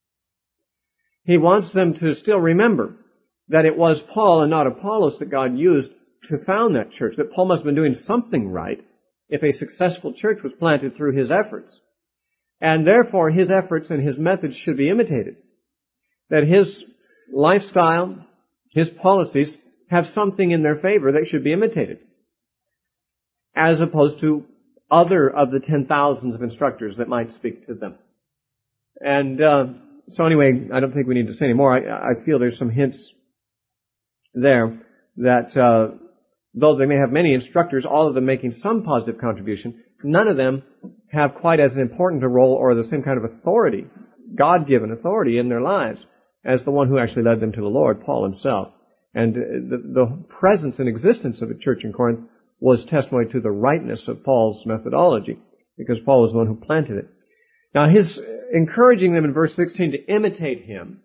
He wants them to still remember that it was Paul and not Apollos that God used to found that church, that Paul must have been doing something right if a successful church was planted through his efforts. And therefore, his efforts and his methods should be imitated. That his lifestyle, his policies, have something in their favor that should be imitated. As opposed to other of the ten thousands of instructors that might speak to them. And uh, so anyway, I don't think we need to say any more. I, I feel there's some hints there that uh, though they may have many instructors, all of them making some positive contribution, none of them have quite as important a role or the same kind of authority, God-given authority in their lives as the one who actually led them to the Lord, Paul himself. And the, the presence and existence of the church in Corinth was testimony to the rightness of Paul's methodology, because Paul was the one who planted it. Now his encouraging them in verse sixteen to imitate him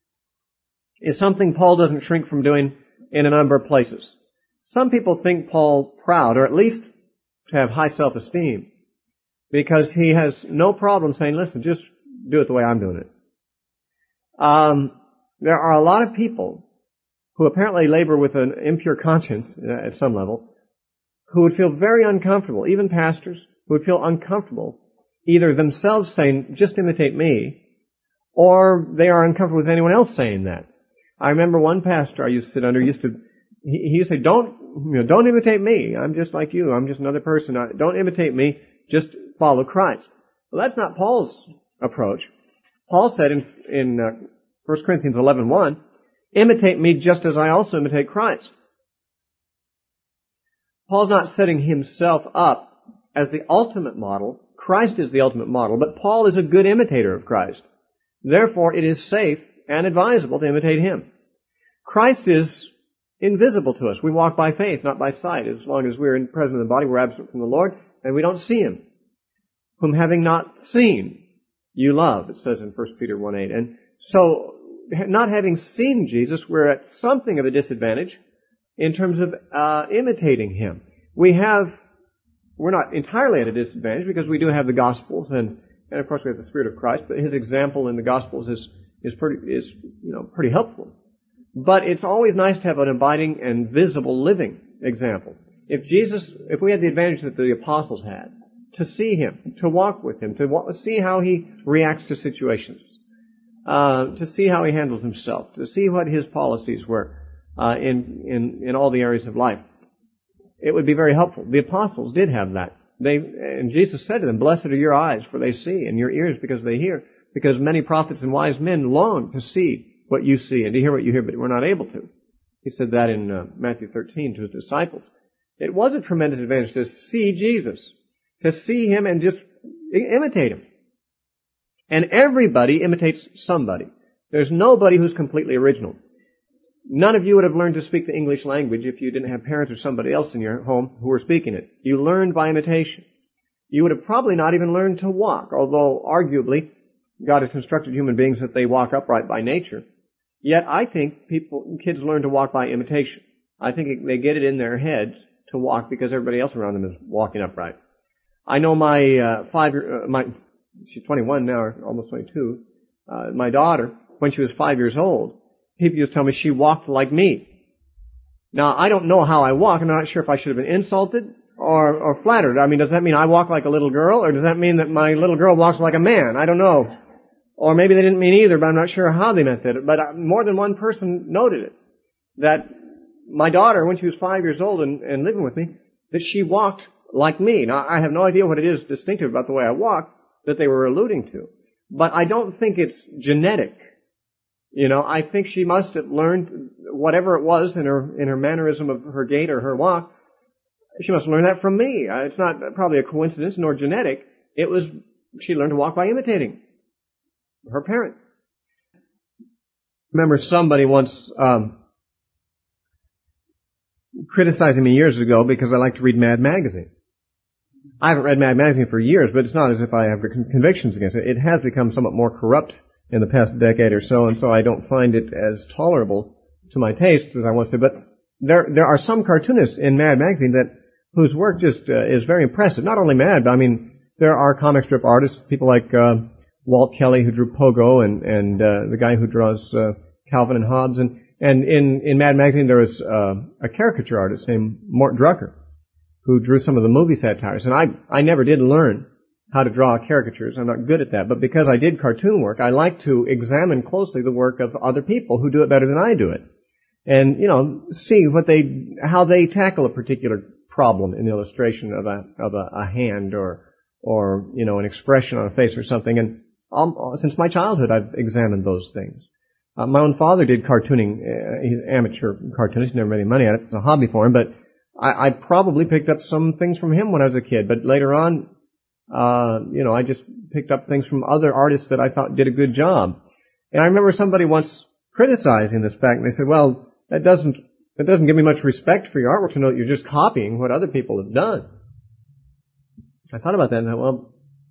is something Paul doesn't shrink from doing in a number of places. Some people think Paul proud, or at least to have high self-esteem because he has no problem saying, listen, just do it the way I'm doing it. Um, there are a lot of people who apparently labor with an impure conscience at some level who would feel very uncomfortable, even pastors who would feel uncomfortable either themselves saying, just imitate me, or they are uncomfortable with anyone else saying that. I remember one pastor I used to sit under used to, he, he used to say, don't, you know, don't imitate me. I'm just like you. I'm just another person. I, don't imitate me. Just follow Christ. Well, that's not Paul's approach. Paul said in, in uh, First Corinthians eleven one, imitate me just as I also imitate Christ. Paul's not setting himself up as the ultimate model. Christ is the ultimate model, but Paul is a good imitator of Christ. Therefore, it is safe and advisable to imitate him. Christ is invisible to us. We walk by faith, not by sight. As long as we're in present of the body, we're absent from the Lord, and we don't see him. Whom having not seen, you love, it says in First Peter one eight. And so, not having seen Jesus, we're at something of a disadvantage in terms of uh, imitating him. We have, we're not entirely at a disadvantage because we do have the Gospels, and, and of course we have the Spirit of Christ, but his example in the Gospels is is pretty, is, you know, pretty helpful. But it's always nice to have an abiding and visible living example. If Jesus, if we had the advantage that the apostles had, to see him, to walk with him, to walk, see how he reacts to situations, uh, to see how he handles himself, to see what his policies were, uh, in, in, in all the areas of life, it would be very helpful. The apostles did have that. They, and Jesus said to them, blessed are your eyes, for they see, and your ears because they hear. Because many prophets and wise men long to see what you see and to hear what you hear, but we're not able to. He said that in uh, Matthew thirteen to his disciples. It was a tremendous advantage to see Jesus, to see him and just imitate him. And everybody imitates somebody. There's nobody who's completely original. None of you would have learned to speak the English language if you didn't have parents or somebody else in your home who were speaking it. You learned by imitation. You would have probably not even learned to walk, although arguably God has instructed human beings that they walk upright by nature. Yet I think people, kids learn to walk by imitation. I think they get it in their heads to walk because everybody else around them is walking upright. I know my uh, five year, uh, my she's twenty-one now, or almost twenty-two. Uh, my daughter, when she was five years old, people used to tell me she walked like me. Now I don't know how I walk, and I'm not sure if I should have been insulted or or flattered. I mean, does that mean I walk like a little girl, or does that mean that my little girl walks like a man? I don't know. Or maybe they didn't mean either, but I'm not sure how they meant that. But more than one person noted it. That my daughter, when she was five years old and, and living with me, that she walked like me. Now, I have no idea what it is distinctive about the way I walk that they were alluding to. But I don't think it's genetic. You know, I think she must have learned whatever it was in her, in her mannerism of her gait or her walk. She must have learned that from me. It's not probably a coincidence nor genetic. It was, she learned to walk by imitating her parent. Remember somebody once um, criticizing me years ago because I like to read Mad Magazine. I haven't read Mad Magazine for years, but it's not as if I have convictions against it. It has become somewhat more corrupt in the past decade or so, and so I don't find it as tolerable to my tastes as I once did. But there there are some cartoonists in Mad Magazine that whose work just uh, is very impressive. Not only Mad, but I mean, there are comic strip artists, people like uh, Walt Kelly, who drew Pogo, and, and uh, the guy who draws uh, Calvin and Hobbes. And, and in, in Mad Magazine, there was uh, a caricature artist named Mort Drucker, who drew some of the movie satires. And I, I never did learn how to draw caricatures. I'm not good at that. But because I did cartoon work, I like to examine closely the work of other people who do it better than I do it. And, you know, see what they, how they tackle a particular problem in the illustration of a, of a, a hand or, or, you know, an expression on a face or something. And Um, since my childhood, I've examined those things. Uh, my own father did cartooning. Uh, he's an amateur cartoonist. He never made any money at it. It's a hobby for him. But I, I probably picked up some things from him when I was a kid. But later on, uh, you know, I just picked up things from other artists that I thought did a good job. And I remember somebody once criticizing this fact, and they said, "Well, that doesn't that doesn't give me much respect for your artwork to know that you're just copying what other people have done." I thought about that and I thought, well,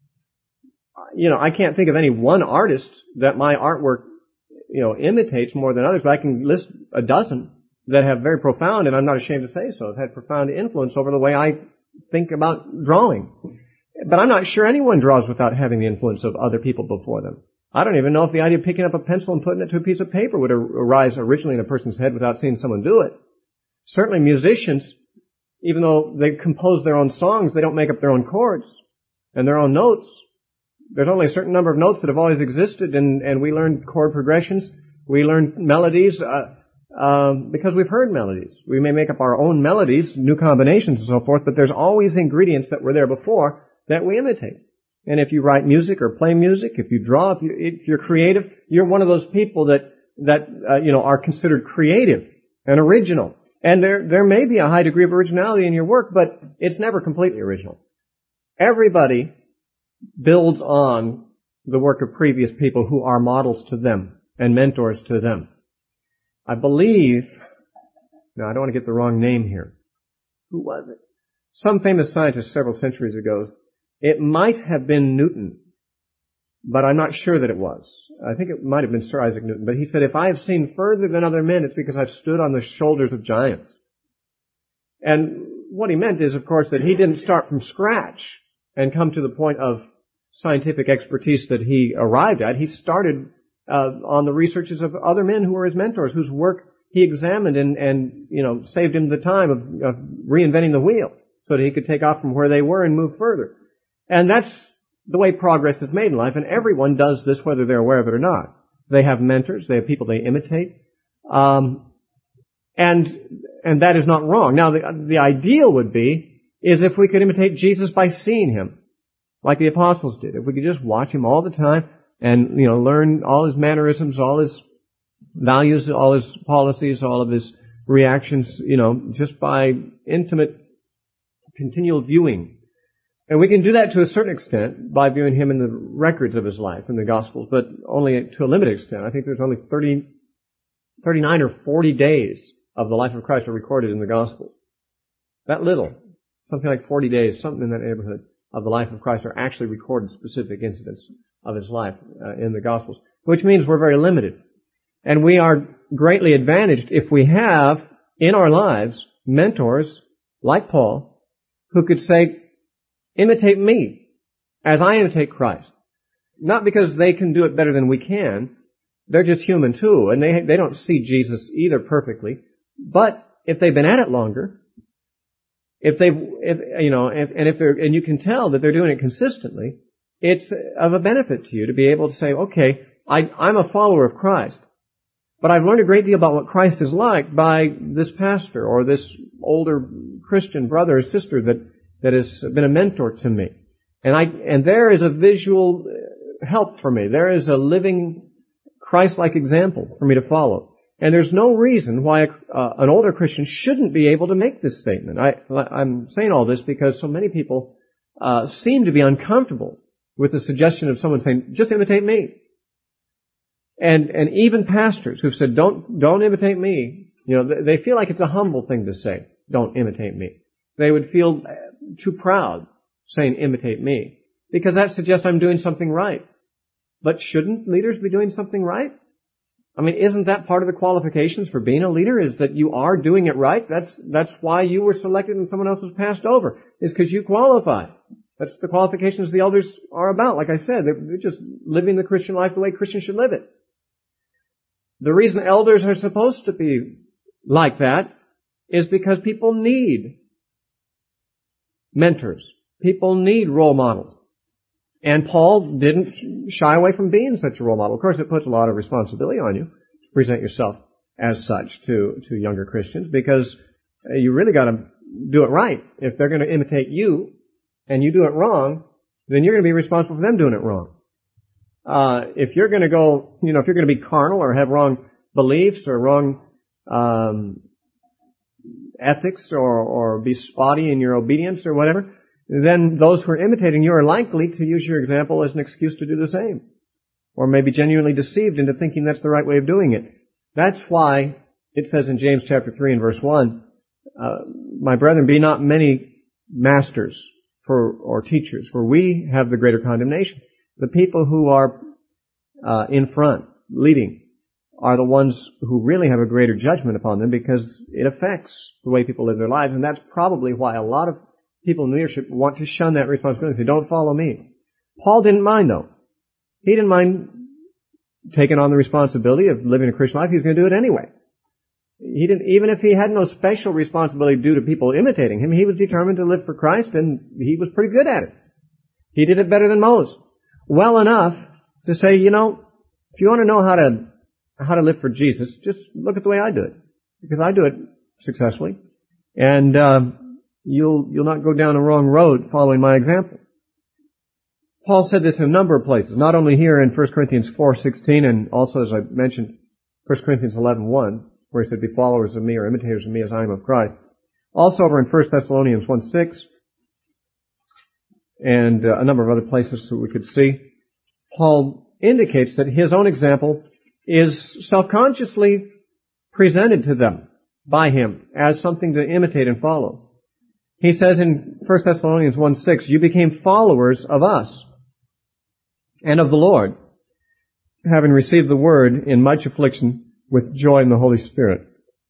you know, I can't think of any one artist that my artwork, you know, imitates more than others, but I can list a dozen that have very profound, and I'm not ashamed to say so, have had profound influence over the way I think about drawing. But I'm not sure anyone draws without having the influence of other people before them. I don't even know if the idea of picking up a pencil and putting it to a piece of paper would arise originally in a person's head without seeing someone do it. Certainly musicians, even though they compose their own songs, they don't make up their own chords and their own notes. There's only a certain number of notes that have always existed, and, and we learn chord progressions. We learn melodies uh, uh, because we've heard melodies. We may make up our own melodies, new combinations and so forth, but there's always ingredients that were there before that we imitate. And if you write music or play music, if you draw, if, you, if you're creative, you're one of those people that that uh, you know are considered creative and original. And there there may be a high degree of originality in your work, but it's never completely original. Everybody builds on the work of previous people who are models to them and mentors to them. I believe, now I don't want to get the wrong name here. Who was it? Some famous scientist several centuries ago. It might have been Newton, but I'm not sure that it was. I think it might have been Sir Isaac Newton, but he said, if I have seen further than other men, it's because I've stood on the shoulders of giants. And what he meant is, of course, that he didn't start from scratch and come to the point of scientific expertise that he arrived at. He started uh, on the researches of other men who were his mentors, whose work he examined and, and you know, saved him the time of, of reinventing the wheel so that he could take off from where they were and move further. And that's the way progress is made in life, and everyone does this whether they're aware of it or not. They have mentors, they have people they imitate, um, and and that is not wrong. Now, the, the ideal would be is if we could imitate Jesus by seeing him, like the apostles did. If we could just watch him all the time and, you know, learn all his mannerisms, all his values, all his policies, all of his reactions, you know, just by intimate, continual viewing. And we can do that to a certain extent by viewing him in the records of his life, in the Gospels, but only to a limited extent. I think there's only thirty, thirty-nine or forty days of the life of Christ are recorded in the Gospels. That little. Something like forty days, something in that neighborhood of the life of Christ are actually recorded specific incidents of his life uh, in the Gospels, which means we're very limited. And we are greatly advantaged if we have in our lives mentors like Paul who could say, imitate me as I imitate Christ. Not because they can do it better than we can. They're just human too, and they they don't see Jesus either perfectly. But if they've been at it longer, if they've, if, you know, if, and if they're, and you can tell that they're doing it consistently, it's of a benefit to you to be able to say, okay, I, I'm a follower of Christ, but I've learned a great deal about what Christ is like by this pastor or this older Christian brother or sister that that has been a mentor to me. And I, and there is a visual help for me. There is a living Christ-like example for me to follow. And there's no reason why a, uh, an older Christian shouldn't be able to make this statement. I, I'm saying all this because so many people uh, seem to be uncomfortable with the suggestion of someone saying, just imitate me. And, and even pastors who've said, don't, don't imitate me, you know, they feel like it's a humble thing to say, don't imitate me. They would feel too proud saying, imitate me, because that suggests I'm doing something right. But shouldn't leaders be doing something right? I mean, isn't that part of the qualifications for being a leader, is that you are doing it right? That's, that's why you were selected and someone else was passed over, is because you qualify. That's the qualifications the elders are about. Like I said, they're, they're just living the Christian life the way Christians should live it. The reason elders are supposed to be like that is because people need mentors. People need role models. And Paul didn't shy away from being such a role model. Of course, it puts a lot of responsibility on you to present yourself as such to, to younger Christians, because you really got to do it right. If they're going to imitate you and you do it wrong, then you're going to be responsible for them doing it wrong. Uh, if you're going to go, you know, if you're going to be carnal or have wrong beliefs or wrong um, ethics or, or be spotty in your obedience or whatever, then those who are imitating you are likely to use your example as an excuse to do the same. Or maybe genuinely deceived into thinking that's the right way of doing it. That's why it says in James chapter three and verse one, uh, my brethren, be not many masters for or teachers, for we have the greater condemnation. The people who are uh, in front, leading, are the ones who really have a greater judgment upon them, because it affects the way people live their lives. And that's probably why a lot of people in leadership want to shun that responsibility. Say, don't follow me. Paul didn't mind, though. He didn't mind taking on the responsibility of living a Christian life. He was going to do it anyway. He didn't, even if he had no special responsibility due to people imitating him, he was determined to live for Christ, and he was pretty good at it. He did it better than most. Well enough to say, you know, if you want to know how to how to live for Jesus, just look at the way I do it, because I do it successfully, and uh, you'll you'll not go down a wrong road following my example. Paul said this in a number of places, not only here in First Corinthians four sixteen, and also, as I mentioned, First Corinthians eleven one, where he said, "Be followers of me or imitators of me as I am of Christ." Also over in First Thessalonians one six, and uh, a number of other places that we could see, Paul indicates that his own example is self-consciously presented to them by him as something to imitate and follow. He says in First Thessalonians one six, "You became followers of us and of the Lord, having received the word in much affliction with joy in the Holy Spirit."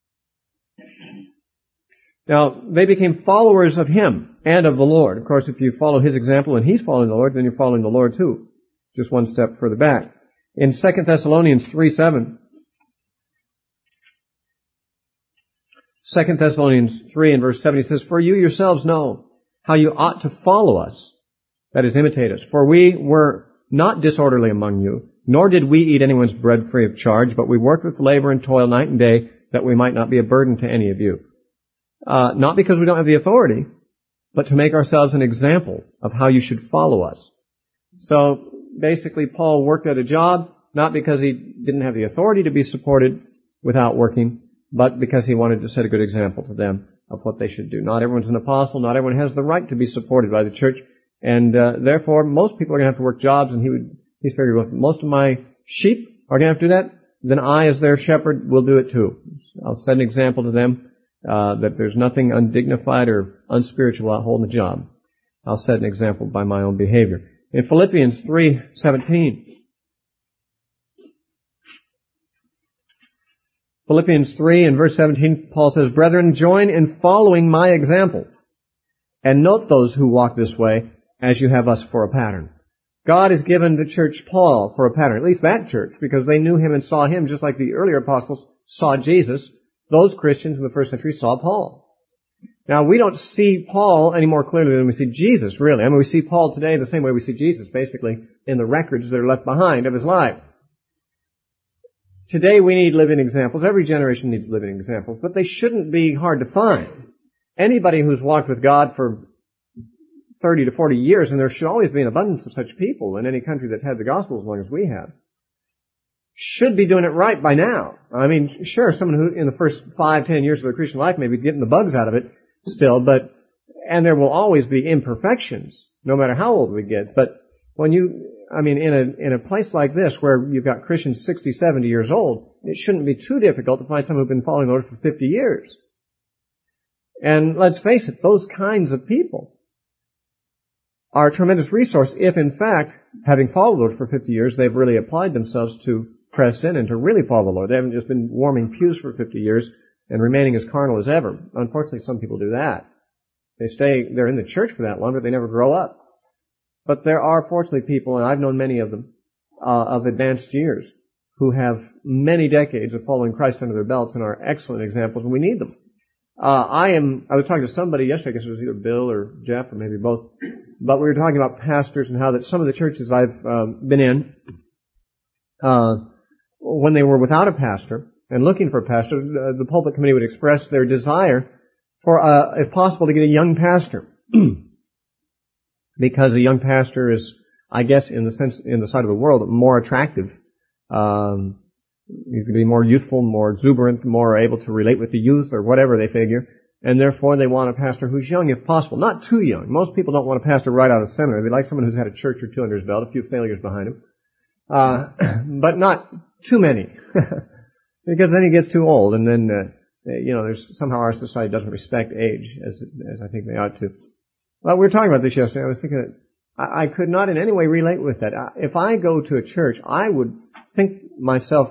Now, they became followers of him and of the Lord. Of course, if you follow his example and he's following the Lord, then you're following the Lord too. Just one step further back. In Second Thessalonians three seven, Second Thessalonians three and verse seven, he says, "For you yourselves know how you ought to follow us," that is, imitate us. "For we were not disorderly among you, nor did we eat anyone's bread free of charge, but we worked with labor and toil night and day, that we might not be a burden to any of you." Uh, not because we don't have the authority, but to make ourselves an example of how you should follow us. So, basically, Paul worked at a job, not because he didn't have the authority to be supported without working, but because he wanted to set a good example to them of what they should do. Not everyone's an apostle, not everyone has the right to be supported by the church, and uh, therefore most people are going to have to work jobs, and he would, he's figured, well, if most of my sheep are going to have to do that, then I, as their shepherd, will do it too. I'll set an example to them uh, that there's nothing undignified or unspiritual about holding a job. I'll set an example by my own behavior. In Philippians three seventeen, Philippians three and verse seventeen, Paul says, "Brethren, join in following my example, and note those who walk this way, as you have us for a pattern." God has given the church Paul for a pattern, at least that church, because they knew him and saw him just like the earlier apostles saw Jesus. Those Christians in the first century saw Paul. Now, we don't see Paul any more clearly than we see Jesus, really. I mean, we see Paul today the same way we see Jesus, basically, in the records that are left behind of his life. Today, we need living examples. Every generation needs living examples, but they shouldn't be hard to find. Anybody who's walked with God for thirty to forty years, and there should always be an abundance of such people in any country that's had the gospel as long as we have, should be doing it right by now. I mean, sure, someone who in the first five, ten years of their Christian life may be getting the bugs out of it still, but, and there will always be imperfections, no matter how old we get. But when you, I mean, in a, in a place like this where you've got Christians sixty, seventy years old, it shouldn't be too difficult to find someone who's been following the Lord for fifty years. And let's face it, those kinds of people are a tremendous resource if, in fact, having followed the Lord for fifty years, they've really applied themselves to press in and to really follow the Lord. They haven't just been warming pews for fifty years and remaining as carnal as ever. Unfortunately, some people do that. They stay, they're in the church for that long, but they never grow up. But there are, fortunately, people, and I've known many of them, uh, of advanced years, who have many decades of following Christ under their belts and are excellent examples, and we need them. Uh, I am, I was talking to somebody yesterday, I guess it was either Bill or Jeff or maybe both, but we were talking about pastors and how that some of the churches I've um, been in, uh, when they were without a pastor and looking for a pastor, uh, the pulpit committee would express their desire for, uh, if possible, to get a young pastor. Because a young pastor is, I guess, in the sense, in the side of the world, more attractive. Um, he's going to be more youthful, more exuberant, more able to relate with the youth or whatever they figure. And therefore, they want a pastor who's young, if possible. Not too young. Most people don't want a pastor right out of seminary. They like someone who's had a church or two under his belt, a few failures behind him. Uh, but not too many. Because then he gets too old, and then, uh, you know, there's somehow our society doesn't respect age as, as I think they ought to. Well, we were talking about this yesterday. I was thinking that I, I could not in any way relate with that. If I go to a church, I would think myself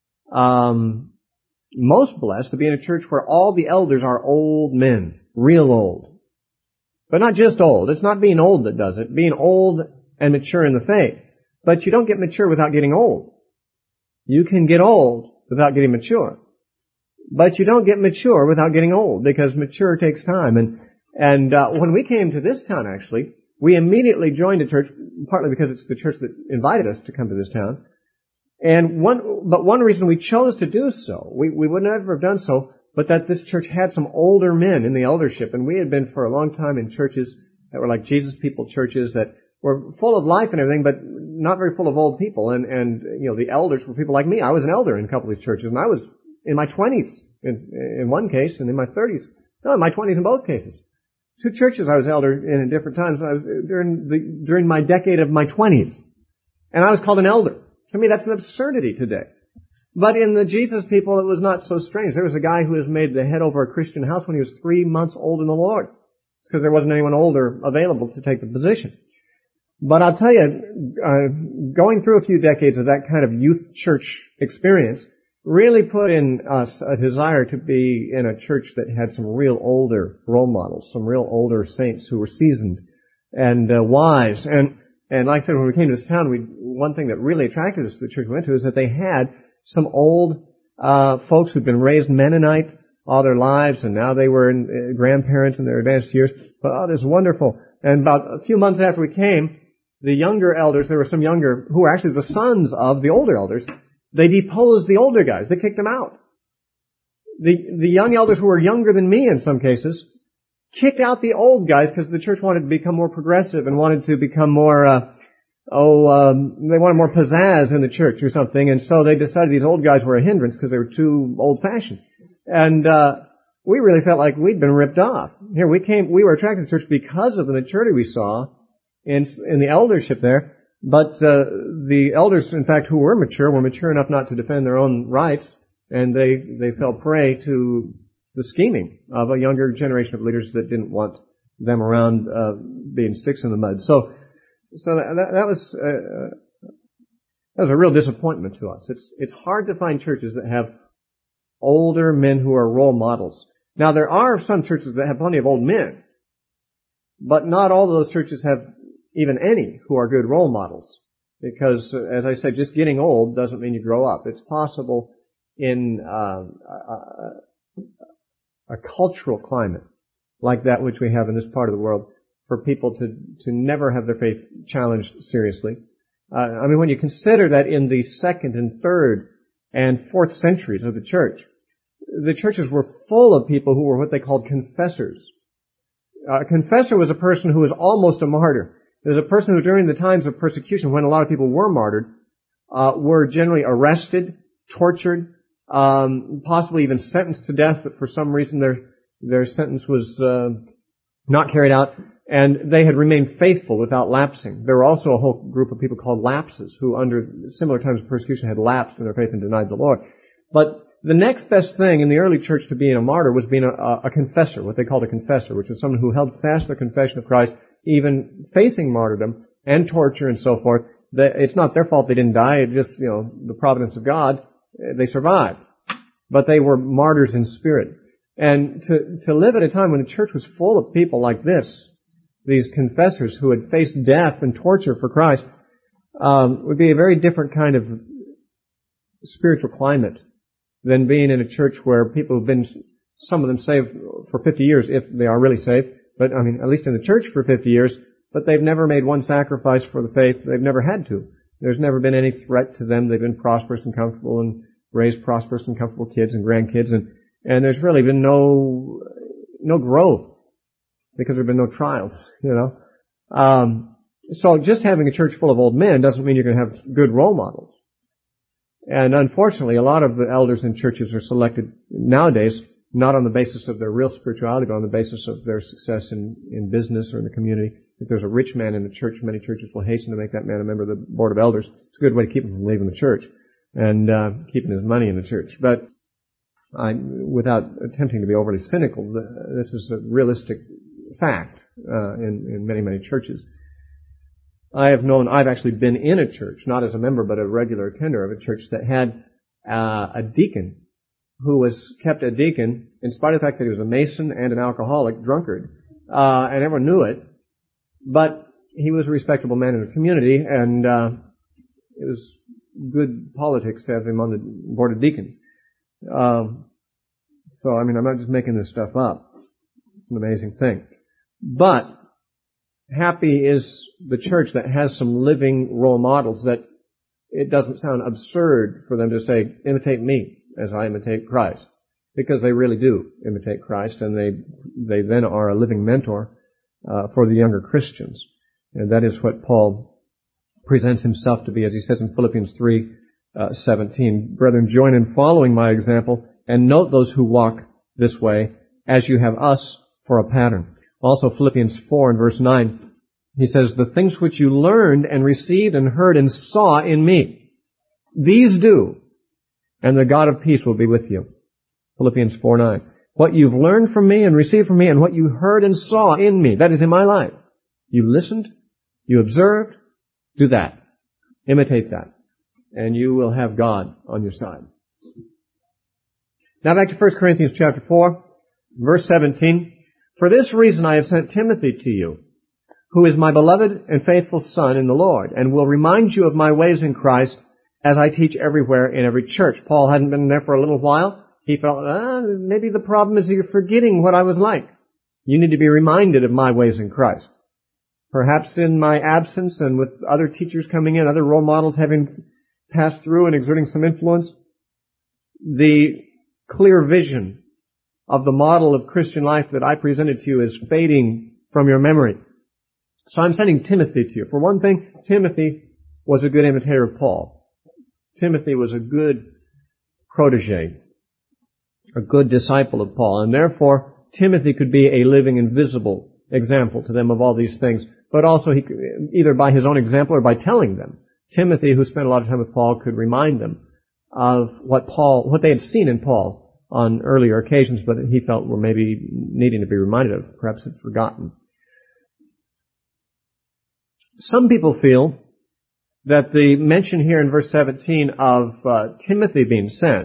um, most blessed to be in a church where all the elders are old men, real old. But not just old. It's not being old that does it. Being old and mature in the faith. But you don't get mature without getting old. You can get old without getting mature. But you don't get mature without getting old, because mature takes time. And and uh, when we came to this town, actually, we immediately joined a church, partly because it's the church that invited us to come to this town. And one, but one reason we chose to do so, we, we would never have done so, but that this church had some older men in the eldership, and we had been for a long time in churches that were like Jesus People churches that were full of life and everything, but not very full of old people. And, and, you know, the elders were people like me. I was an elder in a couple of these churches, and I was in my twenties in, in one case, and in my thirties. No, in my twenties in both cases. Two churches I was elder in at different times. I was during the, during my decade of my twenties. And I was called an elder. To me, that's an absurdity today. But in the Jesus People, it was not so strange. There was a guy who was made the head over a Christian house when he was three months old in the Lord. It's because there wasn't anyone older available to take the position. But I'll tell you, uh, going through a few decades of that kind of youth church experience really put in us a desire to be in a church that had some real older role models, some real older saints who were seasoned and uh, wise. And and like I said, when we came to this town, we one thing that really attracted us to the church we went to is that they had some old uh folks who'd been raised Mennonite all their lives, and now they were in, uh, grandparents in their advanced years. But oh, this is wonderful. And about a few months after we came, the younger elders, there were some younger, who were actually the sons of the older elders, they deposed the older guys. They kicked them out. The, the young elders who were younger than me in some cases kicked out the old guys because the church wanted to become more progressive and wanted to become more, uh, oh, um, they wanted more pizzazz in the church or something. And so they decided these old guys were a hindrance because they were too old-fashioned. And, uh, we really felt like we'd been ripped off. Here we came, we were attracted to the church because of the maturity we saw in, in the eldership there. But uh, the elders, in fact, who were mature, were mature enough not to defend their own rights, and they, they fell prey to the scheming of a younger generation of leaders that didn't want them around uh, being sticks in the mud. So, so that, that was uh, that was a real disappointment to us. It's it's hard to find churches that have older men who are role models. Now, there are some churches that have plenty of old men, but not all of those churches have even any who are good role models. Because, as I said, just getting old doesn't mean you grow up. It's possible in uh, a, a cultural climate like that which we have in this part of the world for people to, to never have their faith challenged seriously. Uh, I mean, when you consider that in the second and third and fourth centuries of the church, the churches were full of people who were what they called confessors. A confessor was a person who was almost a martyr. It was a person who, during the times of persecution, when a lot of people were martyred, uh, were generally arrested, tortured, um, possibly even sentenced to death, but for some reason their their sentence was uh, not carried out, and they had remained faithful without lapsing. There were also a whole group of people called lapses, who under similar times of persecution had lapsed in their faith and denied the Lord. But the next best thing in the early church to being a martyr was being a, a confessor, what they called a confessor, which was someone who held fast their confession of Christ, even facing martyrdom and torture and so forth. It's not their fault they didn't die. It just, you know, the providence of God. They survived. But they were martyrs in spirit. And to, to live at a time when the church was full of people like this, these confessors who had faced death and torture for Christ, um, would be a very different kind of spiritual climate than being in a church where people have been, some of them saved for fifty years, if they are really saved. But, I mean, at least in the church for fifty years, but they've never made one sacrifice for the faith. They've never had to. There's never been any threat to them. They've been prosperous and comfortable and raised prosperous and comfortable kids and grandkids, and, and there's really been no, no growth because there have been no trials, you know. Um, so just having a church full of old men doesn't mean you're going to have good role models. And unfortunately, a lot of the elders in churches are selected nowadays not on the basis of their real spirituality, but on the basis of their success in, in business or in the community. If there's a rich man in the church, many churches will hasten to make that man a member of the board of elders. It's a good way to keep him from leaving the church and uh, keeping his money in the church. But I, without attempting to be overly cynical, this is a realistic fact uh, in, in many, many churches. I have known, I've actually been in a church, not as a member, but a regular attender of a church that had uh, a deacon who was kept a deacon in spite of the fact that he was a Mason and an alcoholic drunkard. uh, and everyone knew it, but he was a respectable man in the community, and uh, it was good politics to have him on the board of deacons. Um, so, I mean, I'm not just making this stuff up. It's an amazing thing. But happy is the church that has some living role models that it doesn't sound absurd for them to say, imitate me as I imitate Christ. Because they really do imitate Christ, and they they then are a living mentor uh, for the younger Christians. And that is what Paul presents himself to be, as he says in Philippians three seventeen. Brethren, join in following my example, and note those who walk this way, as you have us for a pattern. Also, Philippians four and verse nine, he says, the things which you learned and received and heard and saw in me, these do, and the God of peace will be with you. Philippians four nine. What you've learned from me and received from me and what you heard and saw in me, that is in my life. You listened, you observed, do that. Imitate that. And you will have God on your side. Now back to First Corinthians chapter four, verse seventeen. For this reason I have sent Timothy to you, who is my beloved and faithful son in the Lord, and will remind you of my ways in Christ as I teach everywhere in every church. Paul hadn't been there for a little while. He felt, ah, maybe the problem is you're forgetting what I was like. You need to be reminded of my ways in Christ. Perhaps in my absence and with other teachers coming in, other role models having passed through and exerting some influence, the clear vision of the model of Christian life that I presented to you is fading from your memory. So I'm sending Timothy to you. For one thing, Timothy was a good imitator of Paul. Timothy was a good protege, a good disciple of Paul, and therefore Timothy could be a living and visible example to them of all these things, but also he could, either by his own example or by telling them. Timothy, who spent a lot of time with Paul, could remind them of what Paul, what they had seen in Paul on earlier occasions, but he felt were maybe needing to be reminded of, perhaps had forgotten. Some people feel that the mention here in verse seventeen of uh, Timothy being sent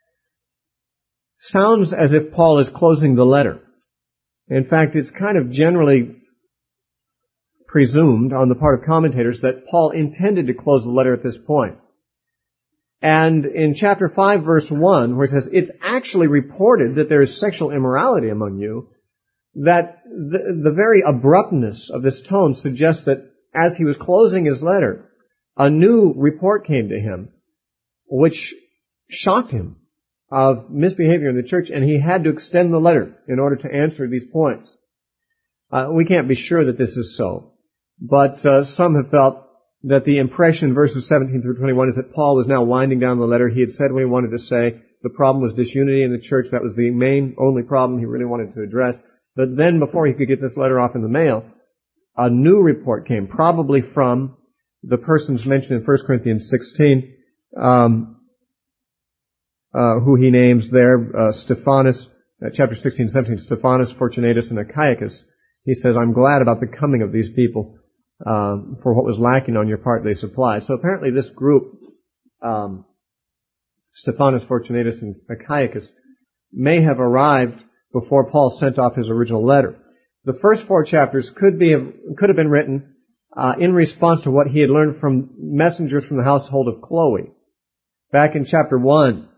sounds as if Paul is closing the letter. In fact, it's kind of generally presumed on the part of commentators that Paul intended to close the letter at this point. And in chapter five, verse one, where it says, it's actually reported that there is sexual immorality among you, that the, the very abruptness of this tone suggests that as he was closing his letter, a new report came to him, which shocked him of misbehavior in the church, and he had to extend the letter in order to answer these points. Uh, we can't be sure that this is so, but uh, some have felt that the impression in verses seventeen through twenty-one is that Paul was now winding down the letter. He had said what he wanted to say. The problem was disunity in the church. That was the main, only problem he really wanted to address. But then, before he could get this letter off in the mail, a new report came, probably from the persons mentioned in First Corinthians sixteen, um, uh, who he names there, uh, Stephanas, uh, chapter sixteen, seventeen, Stephanas, Fortunatus, and Achaicus. He says, I'm glad about the coming of these people. Um, for what was lacking on your part, they supplied. So apparently this group, um, Stephanas, Fortunatus, and Achaicus, may have arrived before Paul sent off his original letter. The first four chapters could be could have been written uh, in response to what he had learned from messengers from the household of Chloe. Back in chapter one,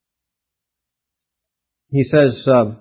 he says. Uh,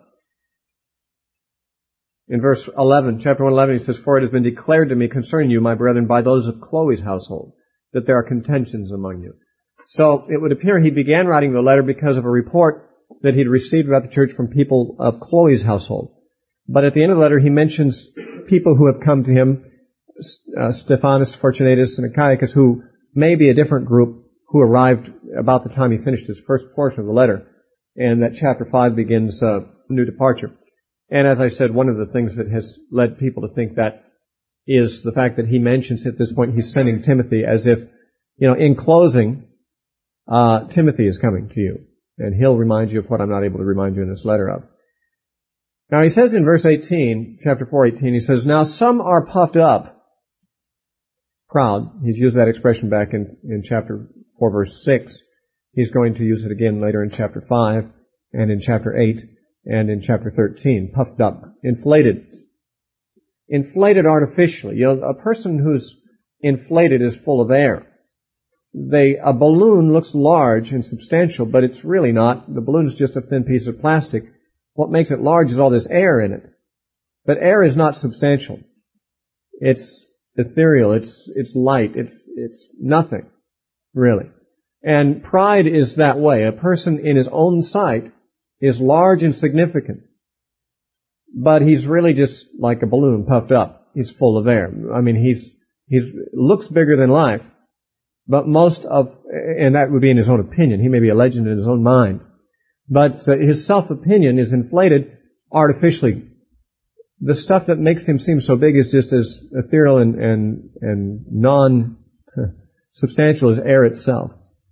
In verse eleven, chapter one eleven, he says, For it has been declared to me concerning you, my brethren, by those of Chloe's household, that there are contentions among you. So it would appear he began writing the letter because of a report that he'd received about the church from people of Chloe's household. But at the end of the letter, he mentions people who have come to him, uh, Stephanas, Fortunatus, and Achaicus, who may be a different group who arrived about the time he finished his first portion of the letter. And that chapter five begins uh, a new departure. And as I said, one of the things that has led people to think that is the fact that he mentions at this point he's sending Timothy as if, you know, in closing, uh, Timothy is coming to you. And he'll remind you of what I'm not able to remind you in this letter of. Now he says in verse eighteen, chapter four eighteen, he says, Now some are puffed up, proud. He's used that expression back in, in chapter four verse six. He's going to use it again later in chapter five and in chapter eight. And in chapter thirteen, puffed up, inflated. inflated artificially. You know, a person who's inflated is full of air. They, a balloon looks large and substantial, but it's really not. The balloon's just a thin piece of plastic. What makes it large is all this air in it. But air is not substantial. It's ethereal. It's, it's light. It's, it's nothing, really. And pride is that way. A person in his own sight is large and significant. But he's really just like a balloon puffed up. He's full of air. I mean, he's, he's, looks bigger than life. But most of, and that would be in his own opinion. He may be a legend in his own mind. But uh, his self-opinion is inflated artificially. The stuff that makes him seem so big is just as ethereal and, and, and non-substantial as air itself.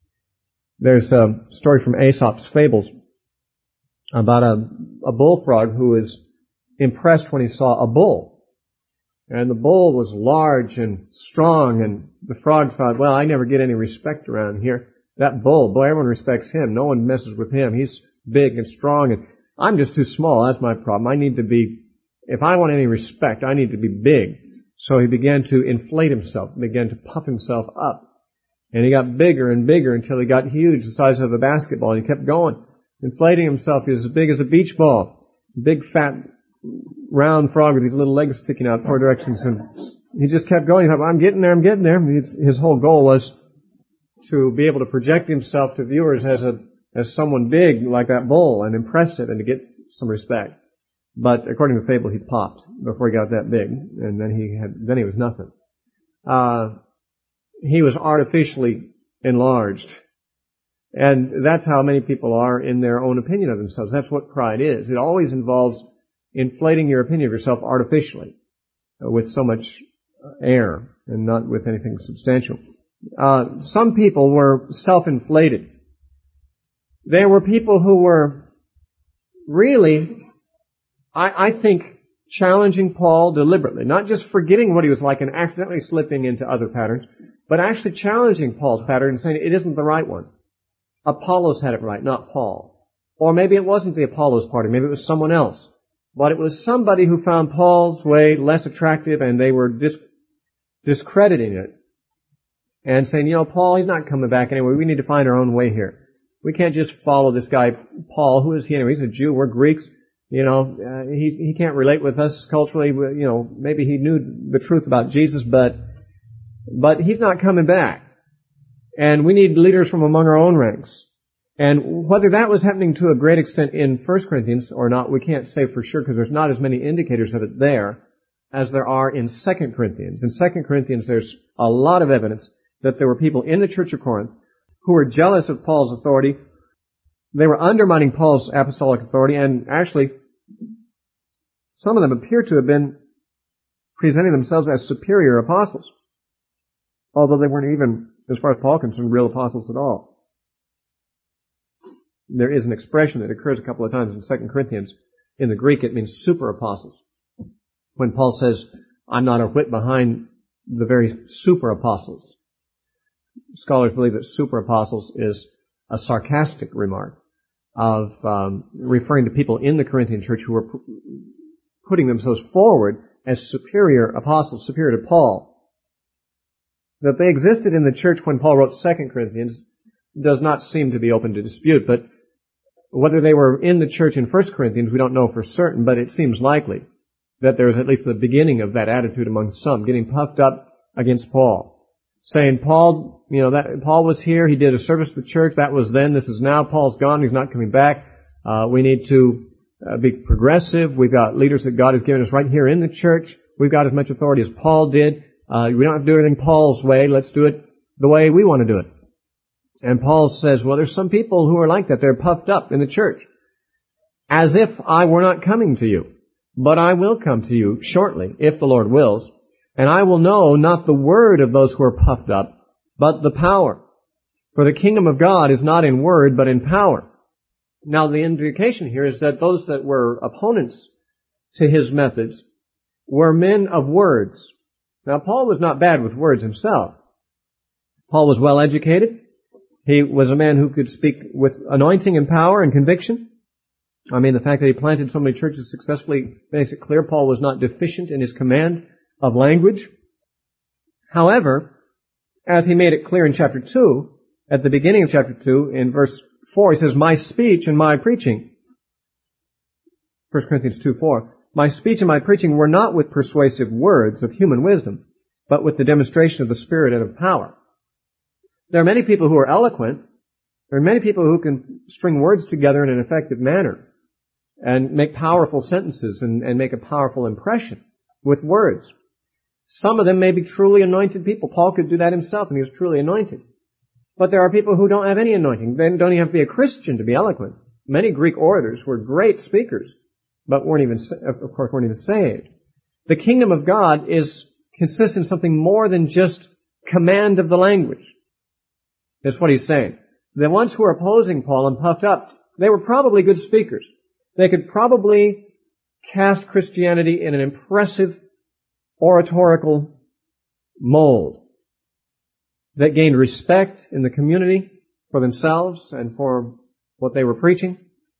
There's a story from Aesop's Fables about a, a bullfrog who was impressed when he saw a bull. And the bull was large and strong, and the frog thought, well, I never get any respect around here. That bull, boy, everyone respects him. No one messes with him. He's big and strong, and I'm just too small. That's my problem. I need to be, if I want any respect, I need to be big. So he began to inflate himself, began to puff himself up. And he got bigger and bigger until he got huge, the size of a basketball, and he kept going, inflating himself. He was as big as a beach ball. Big, fat, round frog with these little legs sticking out four directions, and he just kept going. He thought, well, I'm getting there, I'm getting there. His, his whole goal was to be able to project himself to viewers as a as someone big like that bull and impressive and to get some respect. But according to the fable, he popped before he got that big, and then he had then he was nothing. Uh, he was artificially enlarged, and that's how many people are in their own opinion of themselves. That's what pride is. It always involves inflating your opinion of yourself artificially uh, with so much air and not with anything substantial. Uh, some people were self-inflated. There were people who were really, I, I think, challenging Paul deliberately, not just forgetting what he was like and accidentally slipping into other patterns, but actually challenging Paul's pattern and saying it isn't the right one. Apollos had it right, not Paul. Or maybe it wasn't the Apollos party, maybe it was someone else. But it was somebody who found Paul's way less attractive, and they were dis- discrediting it and saying, you know, Paul, he's not coming back anyway. We need to find our own way here. We can't just follow this guy, Paul. Who is he anyway? He's a Jew. We're Greeks. You know, uh, he he can't relate with us culturally. You know, maybe he knew the truth about Jesus, but but he's not coming back. And we need leaders from among our own ranks. And whether that was happening to a great extent in First Corinthians or not, we can't say for sure because there's not as many indicators of it there as there are in Second Corinthians. In Second Corinthians, there's a lot of evidence that there were people in the Church of Corinth who were jealous of Paul's authority. They were undermining Paul's apostolic authority, and actually, some of them appear to have been presenting themselves as superior apostles, although they weren't even, as far as Paul is concerned, real apostles at all. There is an expression that occurs a couple of times in Second Corinthians. In the Greek, it means super apostles. When Paul says, I'm not a whit behind the very super apostles. Scholars believe that super apostles is a sarcastic remark of um, referring to people in the Corinthian church who were p- putting themselves forward as superior apostles, superior to Paul. That they existed in the church when Paul wrote Second Corinthians does not seem to be open to dispute, but whether they were in the church in First Corinthians, we don't know for certain, but it seems likely that there was at least the beginning of that attitude among some, getting puffed up against Paul. Saying, Paul, you know, that Paul was here, he did a service to the church, that was then, this is now, Paul's gone, he's not coming back. Uh, we need to uh, be progressive. We've got leaders that God has given us right here in the church. We've got as much authority as Paul did. Uh, we don't have to do everything Paul's way, let's do it the way we want to do it. And Paul says, well, there's some people who are like that. They're puffed up in the church. As if I were not coming to you. But I will come to you shortly, if the Lord wills. And I will know not the word of those who are puffed up, but the power. For the kingdom of God is not in word, but in power. Now the indication here is that those that were opponents to his methods were men of words. Now Paul was not bad with words himself. Paul was well educated. He was a man who could speak with anointing and power and conviction. I mean, the fact that he planted so many churches successfully makes it clear Paul was not deficient in his command of language. However, as he made it clear in chapter two, at the beginning of chapter two, in verse four, he says, my speech and my preaching, First Corinthians two four, my speech and my preaching were not with persuasive words of human wisdom, but with the demonstration of the Spirit and of power. There are many people who are eloquent. There are many people who can string words together in an effective manner and make powerful sentences and, and make a powerful impression with words. Some of them may be truly anointed people. Paul could do that himself, and he was truly anointed. But there are people who don't have any anointing. They don't even have to be a Christian to be eloquent. Many Greek orators were great speakers, but weren't even, of course, weren't even saved. The kingdom of God is consists in something more than just command of the language. That's what he's saying. The ones who were opposing Paul and puffed up, they were probably good speakers. They could probably cast Christianity in an impressive oratorical mold that gained respect in the community for themselves and for what they were preaching,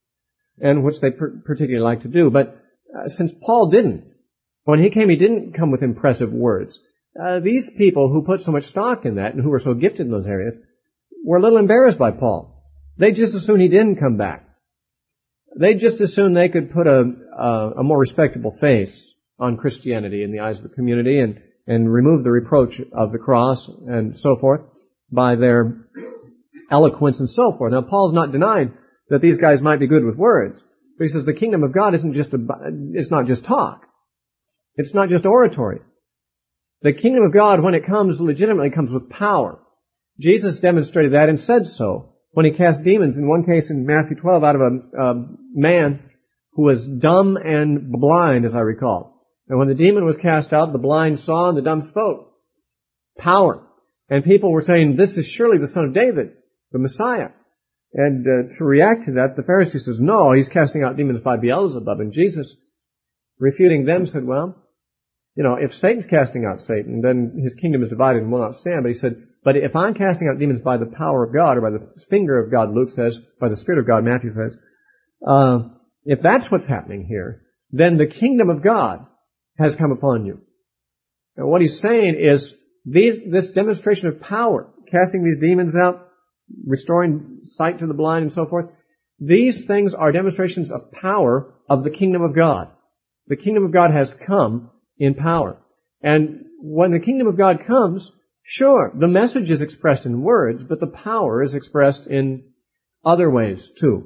and which they particularly liked to do. But uh, since Paul didn't, when he came, he didn't come with impressive words. Uh, these people who put so much stock in that and who were so gifted in those areas were a little embarrassed by Paul. They just assumed he didn't come back. They just assumed they could put a, a, a more respectable face on Christianity in the eyes of the community and, and remove the reproach of the cross and so forth by their eloquence and so forth. Now, Paul's not denying that these guys might be good with words, but he says the kingdom of God isn't just a, it's not just talk. It's not just oratory. The kingdom of God, when it comes, legitimately comes with power. Jesus demonstrated that and said so when he cast demons, in one case in Matthew twelve, out of a, a man who was dumb and blind, as I recall. And when the demon was cast out, the blind saw and the dumb spoke. Power. And people were saying, this is surely the son of David, the Messiah. And uh, to react to that, the Pharisee says, no, he's casting out demons by Beelzebub. And Jesus, refuting them, said, well, you know, if Satan's casting out Satan, then his kingdom is divided and will not stand. But he said, but if I'm casting out demons by the power of God, or by the finger of God, Luke says, by the Spirit of God, Matthew says, uh, if that's what's happening here, then the kingdom of God has come upon you. And what he's saying is, these, this demonstration of power, casting these demons out, restoring sight to the blind and so forth, these things are demonstrations of power of the kingdom of God. The kingdom of God has come in power. And when the kingdom of God comes, sure, the message is expressed in words, but the power is expressed in other ways too,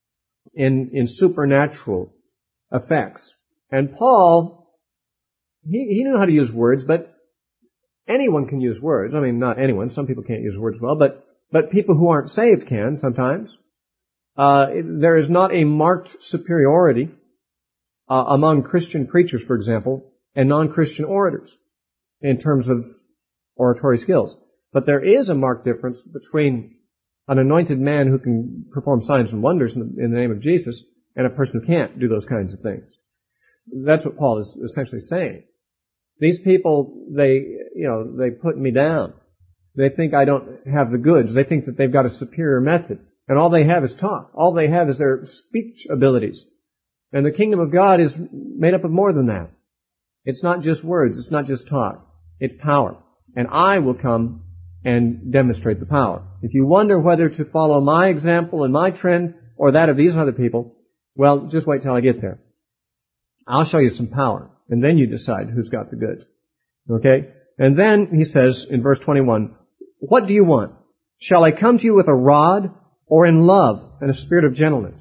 in, in supernatural effects. And Paul, he, he knew how to use words, but anyone can use words. I mean, not anyone. Some people can't use words well, but, but people who aren't saved can sometimes. Uh, there is not a marked superiority uh, among Christian preachers, for example, and non-Christian orators in terms of oratory skills. But there is a marked difference between an anointed man who can perform signs and wonders in the, in the name of Jesus and a person who can't do those kinds of things. That's what Paul is essentially saying. These people, they, you know, they put me down. They think I don't have the goods. They think that they've got a superior method. And all they have is talk. All they have is their speech abilities. And the kingdom of God is made up of more than that. It's not just words. It's not just talk. It's power. And I will come and demonstrate the power. If you wonder whether to follow my example and my trend or that of these other people, well, just wait till I get there. I'll show you some power. And then you decide who's got the goods. Okay? And then he says in verse twenty-one, what do you want? Shall I come to you with a rod or in love and a spirit of gentleness?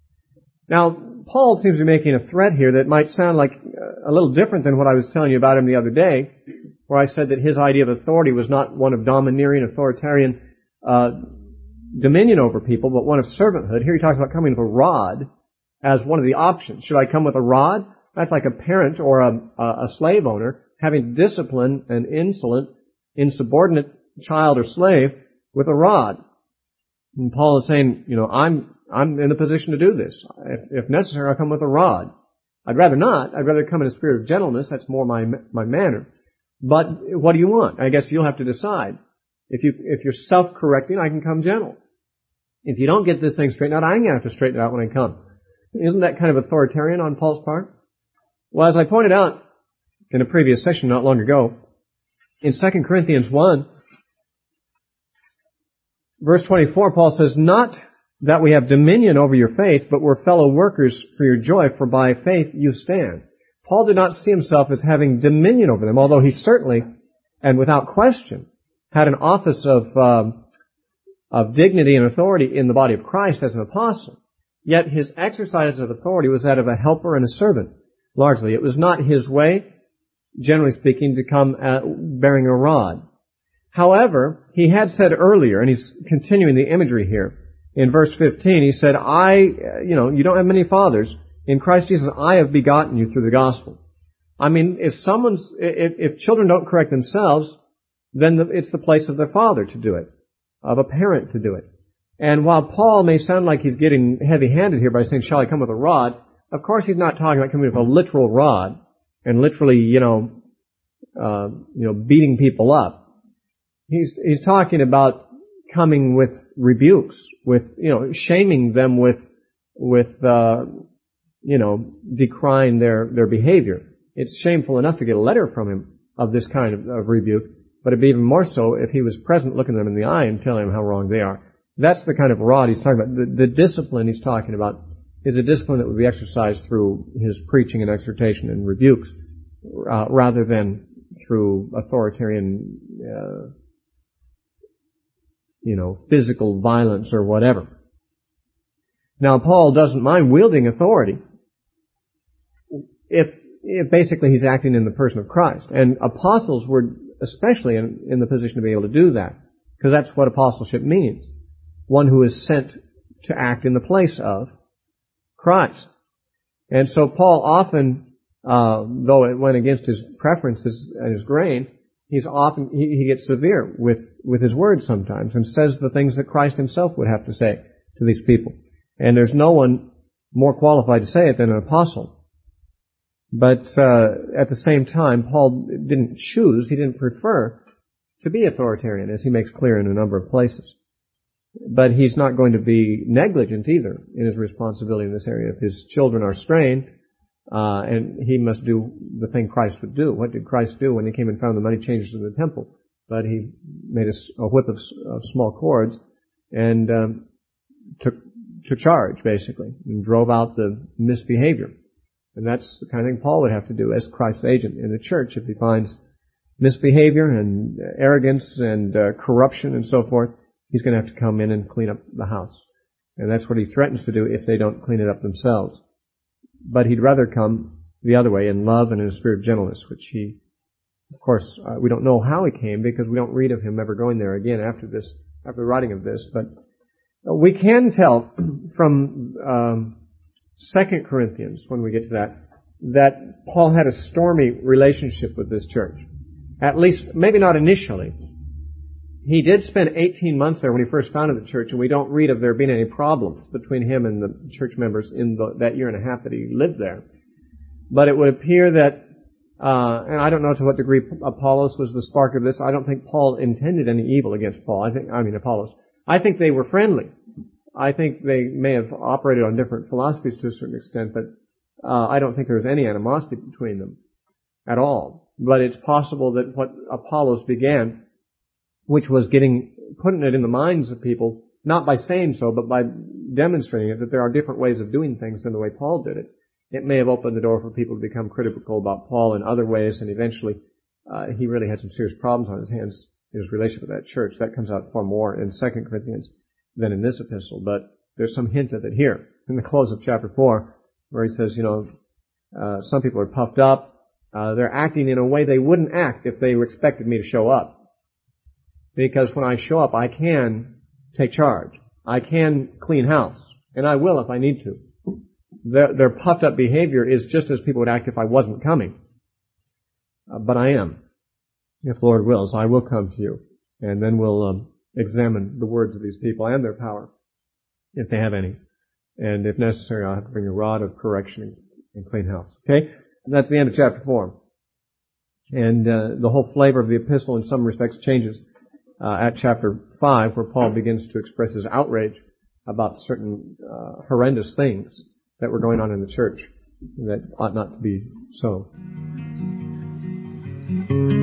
Now, Paul seems to be making a threat here that might sound like a little different than what I was telling you about him the other day, where I said that his idea of authority was not one of domineering, authoritarian uh, dominion over people, but one of servanthood. Here he talks about coming with a rod as one of the options. Should I come with a rod? That's like a parent or a, a slave owner having to discipline an insolent, insubordinate child or slave with a rod. And Paul is saying, you know, I'm I'm in a position to do this. If, if necessary, I'll come with a rod. I'd rather not. I'd rather come in a spirit of gentleness. That's more my my manner. But what do you want? I guess you'll have to decide. If you if you're self-correcting, I can come gentle. If you don't get this thing straightened out, I'm going to have to straighten it out when I come. Isn't that kind of authoritarian on Paul's part? Well, as I pointed out in a previous session not long ago, in Second Corinthians one, verse twenty-four, Paul says, "Not that we have dominion over your faith, but we're fellow workers for your joy, for by faith you stand." Paul did not see himself as having dominion over them, although he certainly, and without question, had an office of um, of dignity and authority in the body of Christ as an apostle. Yet his exercise of authority was that of a helper and a servant, largely. It was not his way, generally speaking, to come uh, bearing a rod. However, he had said earlier, and he's continuing the imagery here, in verse fifteen, he said, I, you know, you don't have many fathers. In Christ Jesus, I have begotten you through the gospel. I mean, if someone's, if, if children don't correct themselves, then the, it's the place of their father to do it, of a parent to do it. And while Paul may sound like he's getting heavy-handed here by saying, shall I come with a rod? Of course he's not talking about coming with a literal rod and literally, you know, uh, you know, beating people up. He's, he's talking about coming with rebukes, with, you know, shaming them with, with, uh, you know, decrying their, their behavior. It's shameful enough to get a letter from him of this kind of, of rebuke, but it'd be even more so if he was present looking them in the eye and telling them how wrong they are. That's the kind of rod he's talking about. The, the discipline he's talking about is a discipline that would be exercised through his preaching and exhortation and rebukes, uh, rather than through authoritarian, uh, you know, physical violence or whatever. Now, Paul doesn't mind wielding authority if, if basically he's acting in the person of Christ. And apostles were especially in, in the position to be able to do that, because that's what apostleship means. One who is sent to act in the place of Christ. And so Paul often, uh, though it went against his preferences and his grain, he's often, he, he gets severe with, with his words sometimes and says the things that Christ himself would have to say to these people. And there's no one more qualified to say it than an apostle. But uh, at the same time, Paul didn't choose, he didn't prefer to be authoritarian, as he makes clear in a number of places. But he's not going to be negligent either in his responsibility in this area. If his children are straying, uh, and he must do the thing Christ would do. What did Christ do when he came and found the money changers in the temple? But he made a, a whip of, of small cords and um, took took charge, basically, and drove out the misbehavior. And that's the kind of thing Paul would have to do as Christ's agent in the church if he finds misbehavior and arrogance and uh, corruption and so forth. He's going to have to come in and clean up the house. And that's what he threatens to do if they don't clean it up themselves. But he'd rather come the other way in love and in a spirit of gentleness, which he, of course, uh, we don't know how he came because we don't read of him ever going there again after this, after the writing of this. But we can tell from um, Second Corinthians, when we get to that, that Paul had a stormy relationship with this church. At least, maybe not initially. He did spend eighteen months there when he first founded the church, and we don't read of there being any problems between him and the church members in the, that year and a half that he lived there. But it would appear that, uh, and I don't know to what degree Apollos was the spark of this. I don't think Paul intended any evil against Paul. I think, I mean Apollos. I think they were friendly. I think they may have operated on different philosophies to a certain extent, but uh, I don't think there was any animosity between them at all. But it's possible that what Apollos began, which was getting, putting it in the minds of people, not by saying so, but by demonstrating it, that there are different ways of doing things than the way Paul did it. It may have opened the door for people to become critical about Paul in other ways, and eventually uh, he really had some serious problems on his hands in his relationship with that church. That comes out far more in Second Corinthians than in this epistle, but there's some hint of it here in the close of chapter four, where he says, you know, uh, some people are puffed up. Uh, they're acting in a way they wouldn't act if they expected me to show up. Because when I show up, I can take charge. I can clean house. And I will if I need to. Their, their puffed up behavior is just as people would act if I wasn't coming. Uh, but I am. If the Lord wills, I will come to you. And then we'll um, examine the words of these people and their power, if they have any. And if necessary, I'll have to bring a rod of correction and clean house. Okay? And that's the end of chapter four. And uh, the whole flavor of the epistle in some respects changes Uh, at chapter five, where Paul begins to express his outrage about certain uh, horrendous things that were going on in the church that ought not to be so.